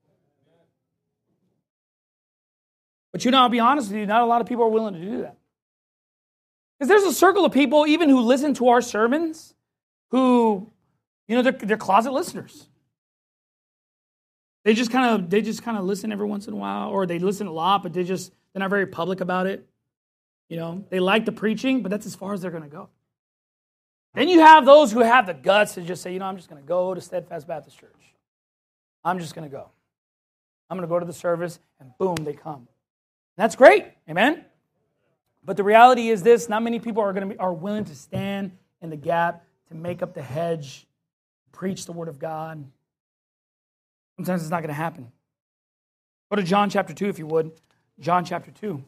But I'll be honest with you, not a lot of people are willing to do that. Because there's a circle of people, even who listen to our sermons, who, they're closet listeners. They just kind of listen every once in a while, or they listen a lot, but they're not very public about it. They like the preaching, but that's as far as they're going to go. Then you have those who have the guts to just say, I'm just going to go to Steadfast Baptist Church. I'm just going to go. I'm going to go to the service, and boom, they come. And that's great, amen? But the reality is this: not many people are willing to stand in the gap to make up the hedge, preach the Word of God. Sometimes it's not going to happen. Go to John chapter 2, if you would. John chapter 2.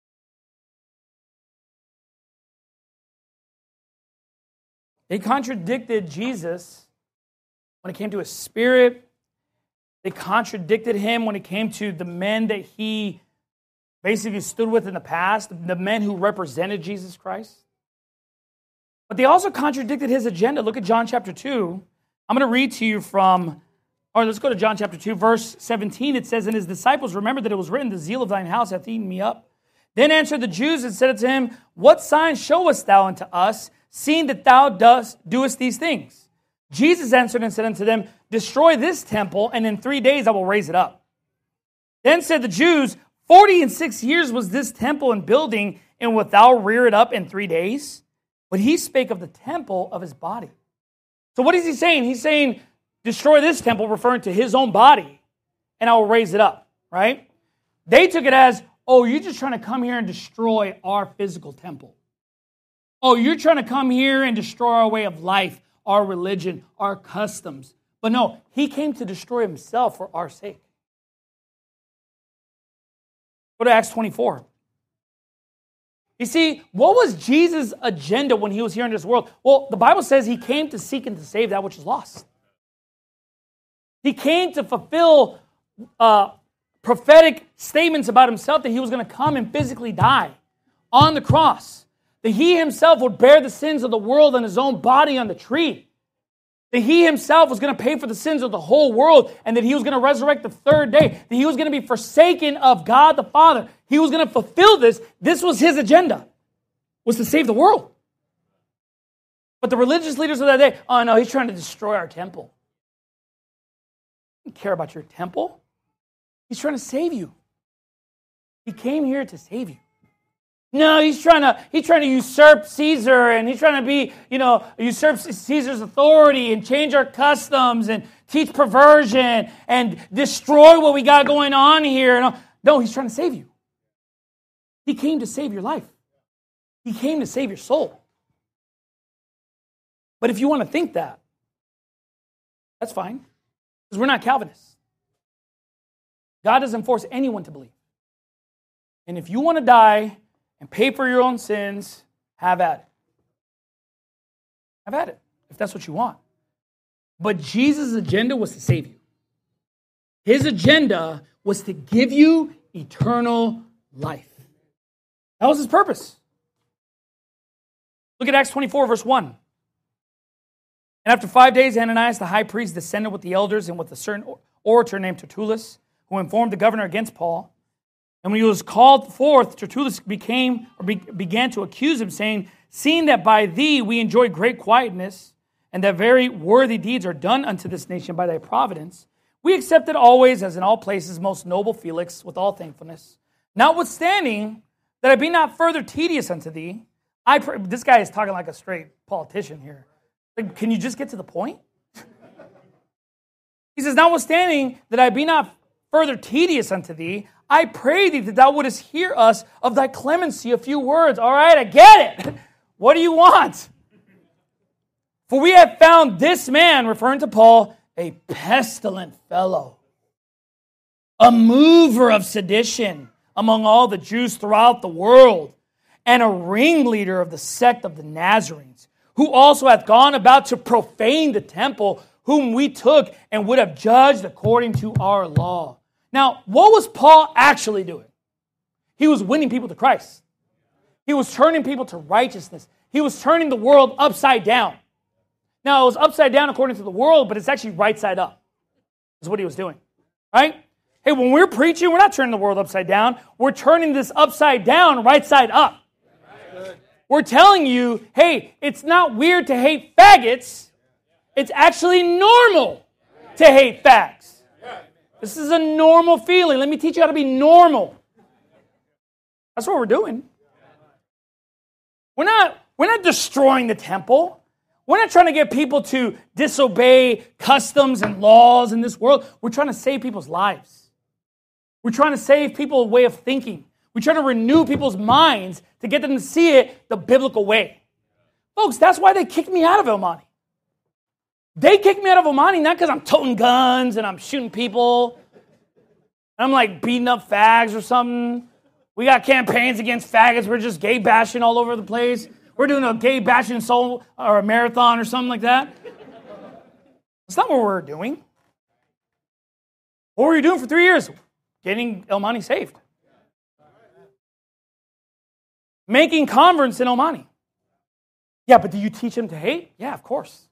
They contradicted Jesus when it came to His Spirit. They contradicted Him when it came to the men that He basically stood with in the past, the men who represented Jesus Christ. But they also contradicted His agenda. Look at John chapter 2. I'm going to read to you let's go to John chapter 2, verse 17. It says, "And His disciples remembered that it was written, the zeal of thine house hath eaten me up. Then answered the Jews and said unto Him, What sign showest thou unto us, seeing that thou doest these things? Jesus answered and said unto them, Destroy this temple, and in 3 days I will raise it up. Then said the Jews, 46 years was this temple in building, and wilt thou rear it up in 3 days? But He spake of the temple of His body." So what is He saying? He's saying, destroy this temple, referring to His own body, and I will raise it up, right? They took it as, you're just trying to come here and destroy our physical temple. You're trying to come here and destroy our way of life, our religion, our customs. But no, He came to destroy Himself for our sake. Go to Acts 24. You see, what was Jesus' agenda when He was here in this world? Well, the Bible says He came to seek and to save that which is lost. He came to fulfill prophetic statements about Himself, that He was going to come and physically die on the cross. That He Himself would bear the sins of the world on His own body on the tree. That He Himself was going to pay for the sins of the whole world, and that He was going to resurrect the third day. That He was going to be forsaken of God the Father. He was going to fulfill this. This was His agenda, was to save the world. But the religious leaders of that day, no, He's trying to destroy our temple. He doesn't care about your temple. He's trying to save you. He came here to save you. No, he's trying to usurp Caesar, and he's trying to usurp Caesar's authority and change our customs and teach perversion and destroy what we got going on here. No, He's trying to save you. He came to save your life. He came to save your soul. But if you want to think that, that's fine, because we're not Calvinists. God doesn't force anyone to believe. And if you want to die and pay for your own sins, have at it. Have at it, if that's what you want. But Jesus' agenda was to save you. His agenda was to give you eternal life. That was His purpose. Look at Acts 24, verse 1. "And after 5 days, Ananias the high priest descended with the elders and with a certain orator named Tertullus, who informed the governor against Paul. And when he was called forth, Tertullus began to accuse him, saying, Seeing that by thee we enjoy great quietness, and that very worthy deeds are done unto this nation by thy providence, we accept it always, as in all places, most noble Felix, with all thankfulness. Notwithstanding, that I be not further tedious unto thee." This guy is talking like a straight politician here. Like, can you just get to the point? He says, "Notwithstanding, that I be not further tedious unto thee, I pray thee that thou wouldest hear us of thy clemency a few words." All right, I get it. What do you want? "For we have found this man," referring to Paul, "a pestilent fellow, a mover of sedition among all the Jews throughout the world, and a ringleader of the sect of the Nazarenes, who also hath gone about to profane the temple, whom we took and would have judged according to our law." Now, what was Paul actually doing? He was winning people to Christ. He was turning people to righteousness. He was turning the world upside down. Now, it was upside down according to the world, but it's actually right side up. Is what he was doing. Right? Hey, when we're preaching, we're not turning the world upside down. We're turning this upside down, right side up. We're telling you, hey, it's not weird to hate faggots. It's actually normal to hate fags. This is a normal feeling. Let me teach you how to be normal. That's what we're doing. We're not destroying the temple. We're not trying to get people to disobey customs and laws in this world. We're trying to save people's lives. We're trying to save people a way of thinking. We're trying to renew people's minds to get them to see it the biblical way. Folks, that's why they kicked me out of El Monte. They kicked me out of El Monte not because I'm toting guns and I'm shooting people. And I'm like beating up fags or something. We got campaigns against faggots. We're just gay bashing all over the place. We're doing a gay bashing soul or a marathon or something like that. That's not what we're doing. What were you doing for 3 years? Getting El Monte saved. Making converts in El Monte. Yeah, but do you teach them to hate? Yeah, of course.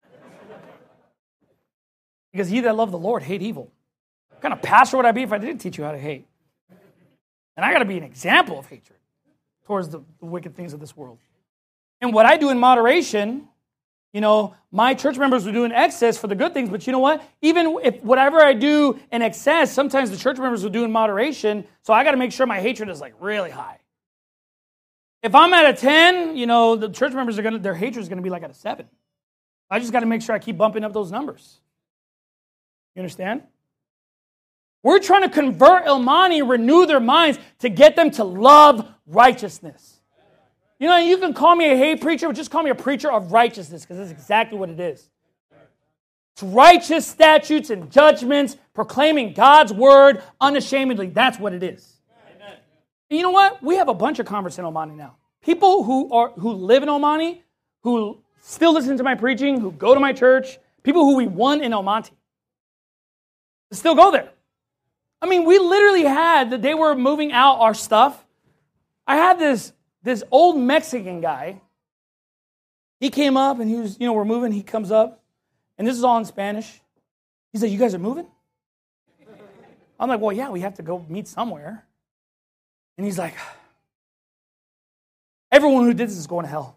Because ye that love the Lord hate evil. What kind of pastor would I be if I didn't teach you how to hate? And I got to be an example of hatred towards the wicked things of this world. And what I do in moderation, my church members will do in excess for the good things, but you know what? Even if whatever I do in excess, sometimes the church members will do in moderation, so I got to make sure my hatred is like really high. If I'm at a 10, the church members their hatred is going to be like at a 7. I just got to make sure I keep bumping up those numbers. You understand? We're trying to convert El Monte, renew their minds to get them to love righteousness. You can call me a hate preacher, but just call me a preacher of righteousness, because that's exactly what it is. It's righteous statutes and judgments, proclaiming God's word unashamedly. That's what it is. Amen. And you know what? We have a bunch of converts in El Monte now. People who live in El Monte, who still listen to my preaching, who go to my church, people who we won in El Monte. Still go there. I mean, we literally had, the day we're moving out our stuff, I had this old Mexican guy. He came up and he was, we're moving. He comes up, and this is all in Spanish. He's like, you guys are moving? I'm like, well, yeah, we have to go meet somewhere. And he's like, everyone who did this is going to hell.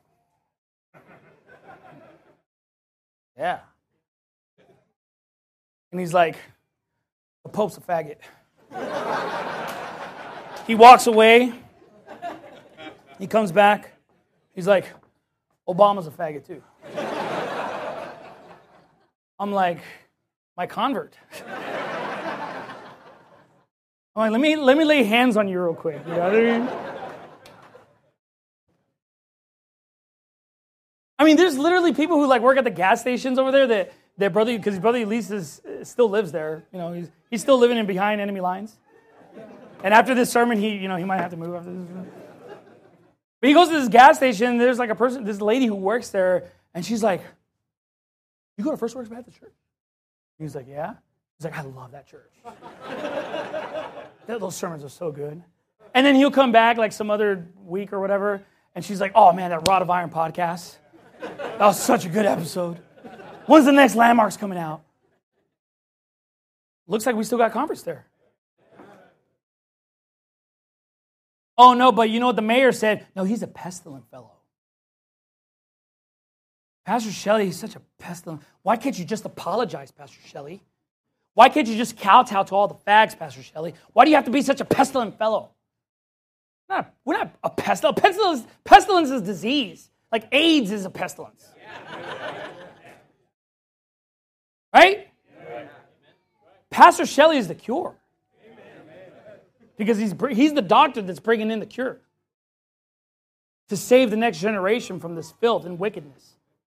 Yeah. And he's like, the Pope's a faggot. He walks away. He comes back. He's like, Obama's a faggot too. I'm like, my convert. I'm like, let me lay hands on you real quick. You know what I mean? I mean, there's literally people who work at the gas stations over there that their brother, because his brother Elise still lives there. He's still living in behind enemy lines. And after this sermon, he might have to move after this. But he goes to this gas station, and there's this lady who works there, and she's like, you go to First Works Baptist Church? He's like, yeah. He's like, I love that church. Those sermons are so good. And then he'll come back some other week or whatever, and she's like, oh man, that Rod of Iron podcast. That was such a good episode. When's the next Landmarks coming out? Looks like we still got converts there. Oh, no, but you know what the mayor said? No, he's a pestilent fellow. Pastor Shelley, he's such a pestilent. Why can't you just apologize, Pastor Shelley? Why can't you just kowtow to all the fags, Pastor Shelley? Why do you have to be such a pestilent fellow? We're not a pestilence. Pestilence is disease. Like AIDS is a pestilence. Right? Pastor Shelley is the cure. Because he's the doctor that's bringing in the cure to save the next generation from this filth and wickedness.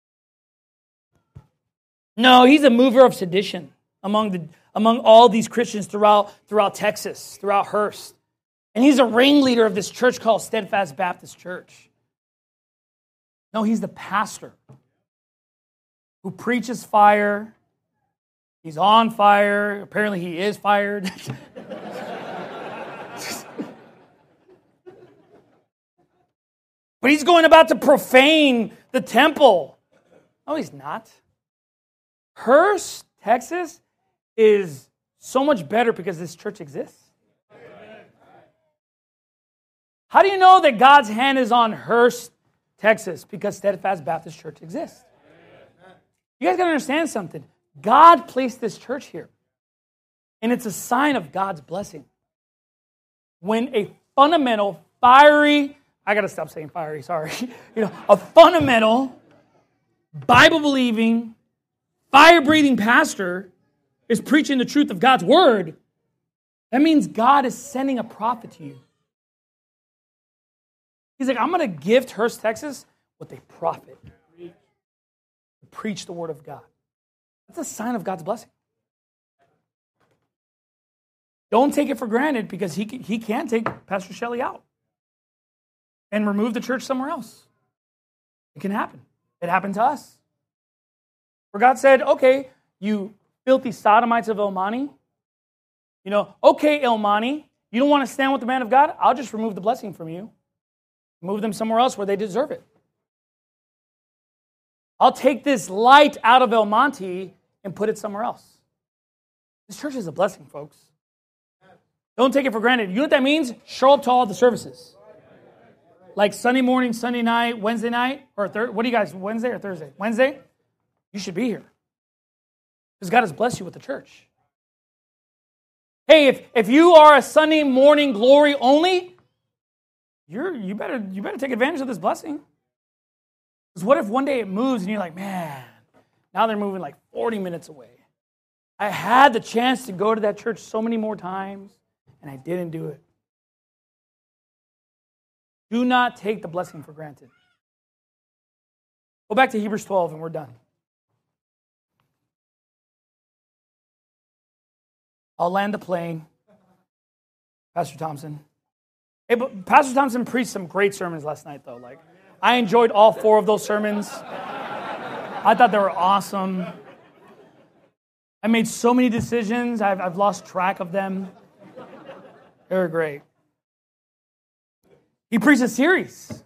No, he's a mover of sedition among all these Christians throughout Texas, throughout Hearst. And he's a ringleader of this church called Steadfast Baptist Church. No, he's the pastor who preaches fire. He's on fire. Apparently he is fired. But he's going about to profane the temple. No, he's not. Hurst, Texas is so much better because this church exists. How do you know that God's hand is on Hurst, Texas? Because Steadfast Baptist Church exists. You guys got to understand something. God placed this church here. And it's a sign of God's blessing. When a fundamental, fiery, I got to stop saying fiery, sorry. A fundamental, Bible-believing, fire-breathing pastor is preaching the truth of God's word, that means God is sending a prophet to you. He's like, I'm going to gift Hurst, Texas with a prophet to preach the word of God. That's a sign of God's blessing. Don't take it for granted because he can take Pastor Shelley out and remove the church somewhere else. It can happen. It happened to us. Where God said, okay, you filthy sodomites of El Monte, okay, El Monte, you don't want to stand with the man of God? I'll just remove the blessing from you. Move them somewhere else where they deserve it. I'll take this light out of El Monte and put it somewhere else. This church is a blessing, folks. Don't take it for granted. You know what that means? Show up to all the services. Like Sunday morning, Sunday night, Wednesday night, or what do you guys, Wednesday or Thursday? Wednesday? You should be here. Because God has blessed you with the church. Hey, if you are a Sunday morning glory only, you better take advantage of this blessing. Because what if one day it moves and you're like, man, now they're moving like 40 minutes away. I had the chance to go to that church so many more times, and I didn't do it. Do not take the blessing for granted. Go back to Hebrews 12 and we're done. I'll land the plane. Pastor Thompson. Hey, but Pastor Thompson preached some great sermons last night, though. I enjoyed all 4 of those sermons. I thought they were awesome. I made so many decisions. I've lost track of them. They were great. He preached a series.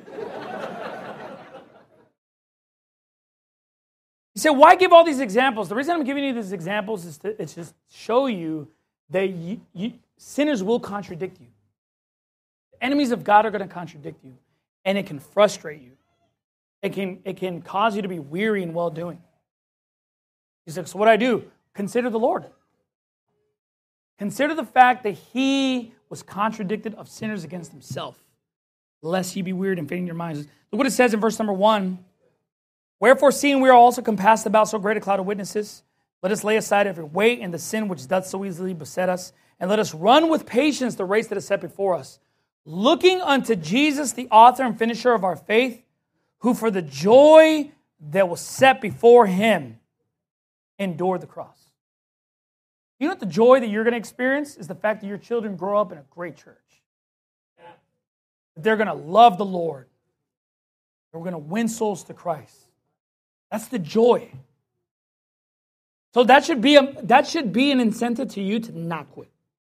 He said, why give all these examples? The reason I'm giving you these examples is to just show you that sinners will contradict you. Enemies of God are going to contradict you, and it can frustrate you. It can cause you to be weary in well-doing. He's like, so what do I do? Consider the Lord. Consider the fact that he was contradicted of sinners against himself, lest ye be wearied and faint in your minds. Look what it says in verse number 1. Wherefore, seeing we are also compassed about so great a cloud of witnesses, let us lay aside every weight and the sin which doth so easily beset us, and let us run with patience the race that is set before us, looking unto Jesus, the author and finisher of our faith, who for the joy that was set before him endured the cross. You know what the joy that you're going to experience is the fact that your children grow up in a great church. That they're going to love the Lord. They're going to win souls to Christ. That's the joy. So that should be an incentive to you to not quit.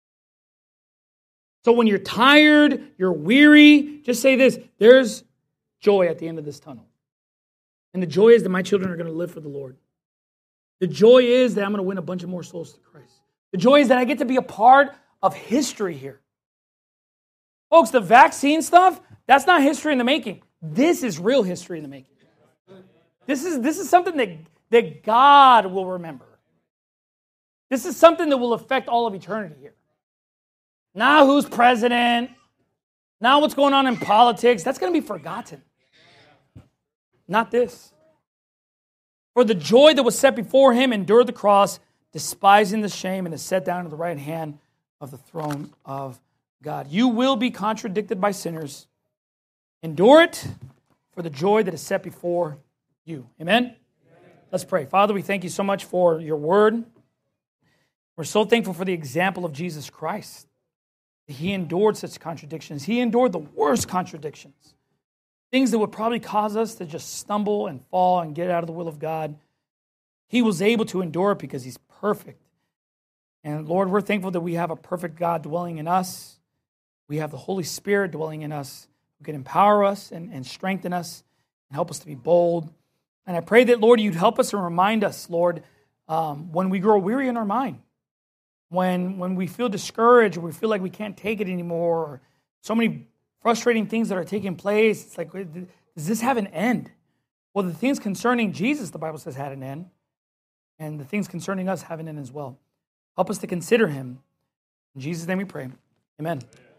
So when you're tired, you're weary, just say this, there's joy at the end of this tunnel. And the joy is that my children are going to live for the Lord. The joy is that I'm going to win a bunch of more souls to Christ. The joy is that I get to be a part of history here. Folks, the vaccine stuff, that's not history in the making. This is real history in the making. This is something that God will remember. This is something that will affect all of eternity here. Now who's president? Now what's going on in politics? That's going to be forgotten. Not this. For the joy that was set before him endured the cross, despising the shame, and is set down at the right hand of the throne of God. You will be contradicted by sinners. Endure it for the joy that is set before you. Amen? Let's pray. Father, we thank you so much for your word. We're so thankful for the example of Jesus Christ. He endured such contradictions. He endured the worst contradictions. Things that would probably cause us to just stumble and fall and get out of the will of God. He was able to endure it because he's perfect. And Lord, we're thankful that we have a perfect God dwelling in us. We have the Holy Spirit dwelling in us who can empower us and strengthen us and help us to be bold. And I pray that, Lord, you'd help us and remind us, Lord, when we grow weary in our mind, when we feel discouraged or we feel like we can't take it anymore, or so many frustrating things that are taking place. It's like, does this have an end? Well, the things concerning Jesus, the Bible says, had an end. And the things concerning us have an end as well. Help us to consider him. In Jesus' name we pray. Amen.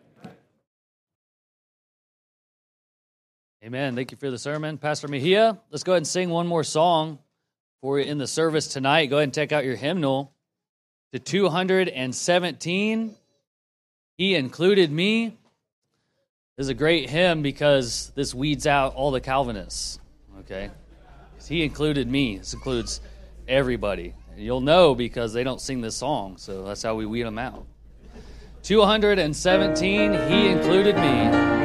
Amen. Thank you for the sermon, Pastor Mejia. Let's go ahead and sing one more song for you in the service tonight. Go ahead and take out your hymnal to 217. He included me. This is a great hymn because this weeds out all the Calvinists. Okay, he included me. This includes everybody. And you'll know because they don't sing this song, so that's how we weed them out. 217. He included me.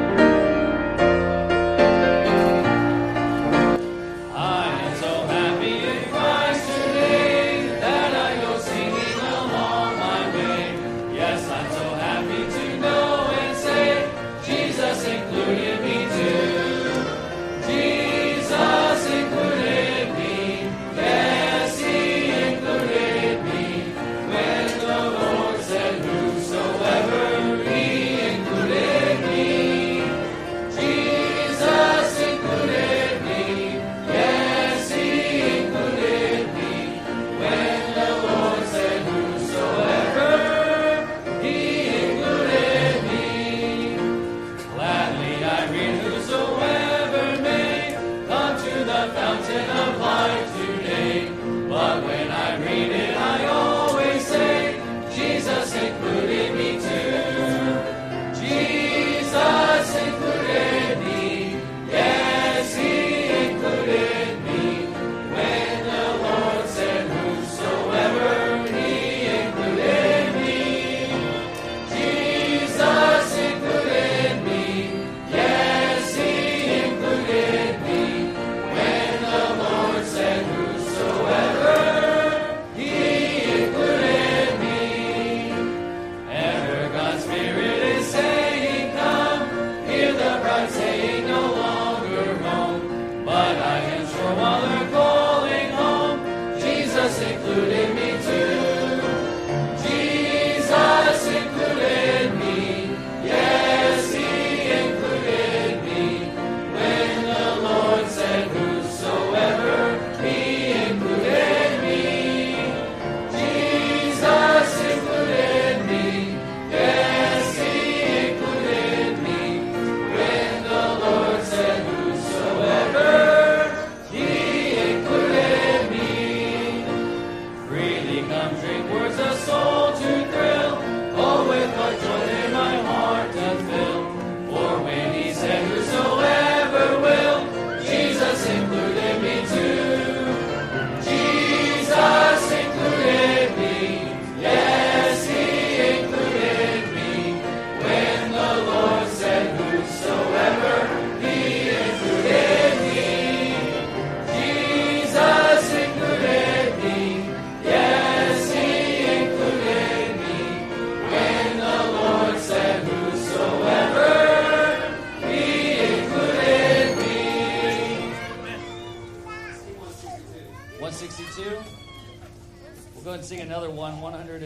Another one,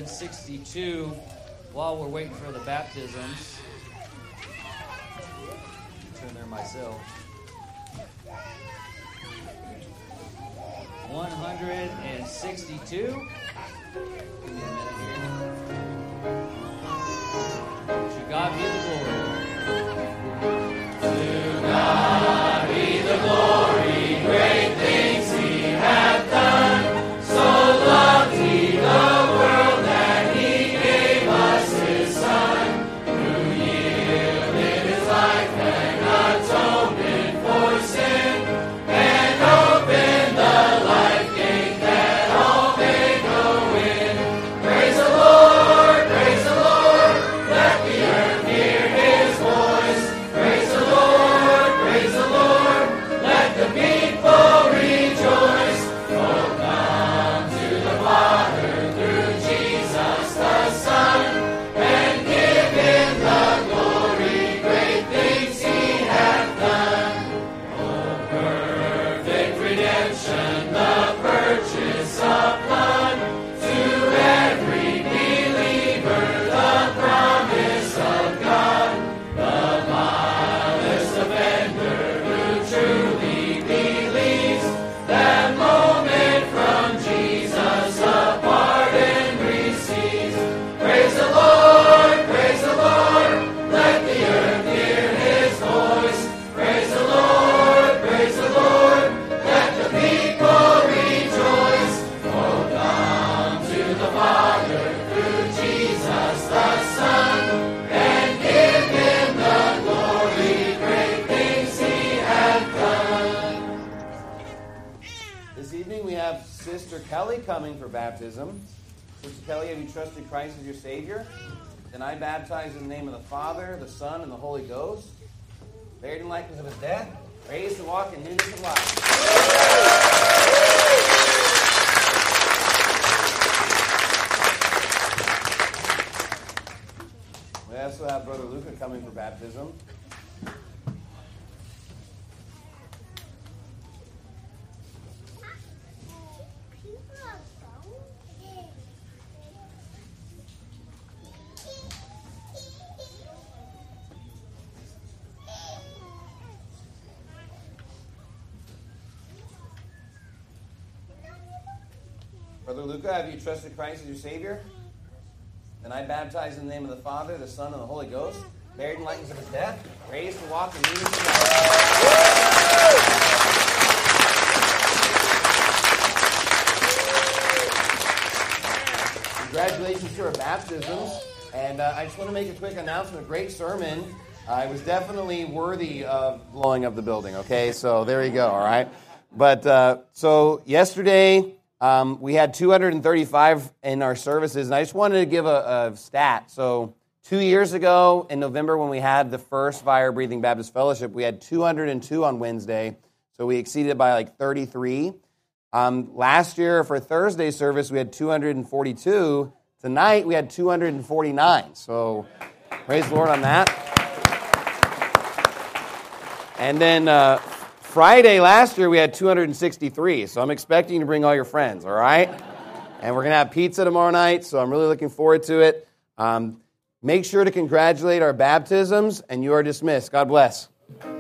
162, while we're waiting for the baptisms. Turn there myself. 162. Give me a minute here. To God be the glory. To God be the glory, great things he hath done. So loved he the world that he gave us his Son, who yielded his life and atonement for sin, and opened the life gate that all may go in. Praise the Lord. Sister Kelly coming for baptism. Sister Kelly, have you trusted Christ as your Savior? Then I baptize in the name of the Father, the Son, and the Holy Ghost. Buried in likeness of his death, raised to walk in newness of life. We also have Brother Luca coming for baptism. Brother Luca, have you trusted Christ as your Savior? Then I baptize in the name of the Father, the Son, and the Holy Ghost, buried in likeness of his death, raised to walk in newness of life. Congratulations to our baptisms. And I just want to make a quick announcement. A great sermon. It was definitely worthy of blowing up the building, okay? So there you go, all right? But so yesterday, we had 235 in our services, and I just wanted to give a stat. So 2 years ago in November when we had the first Fire Breathing Baptist Fellowship, we had 202 on Wednesday, so we exceeded by like 33. Last year for Thursday service, we had 242. Tonight, we had 249. So praise the Lord on that. And then Friday last year, we had 263. So I'm expecting you to bring all your friends, all right? And we're going to have pizza tomorrow night, so I'm really looking forward to it. Make sure to congratulate our baptisms, and you are dismissed. God bless.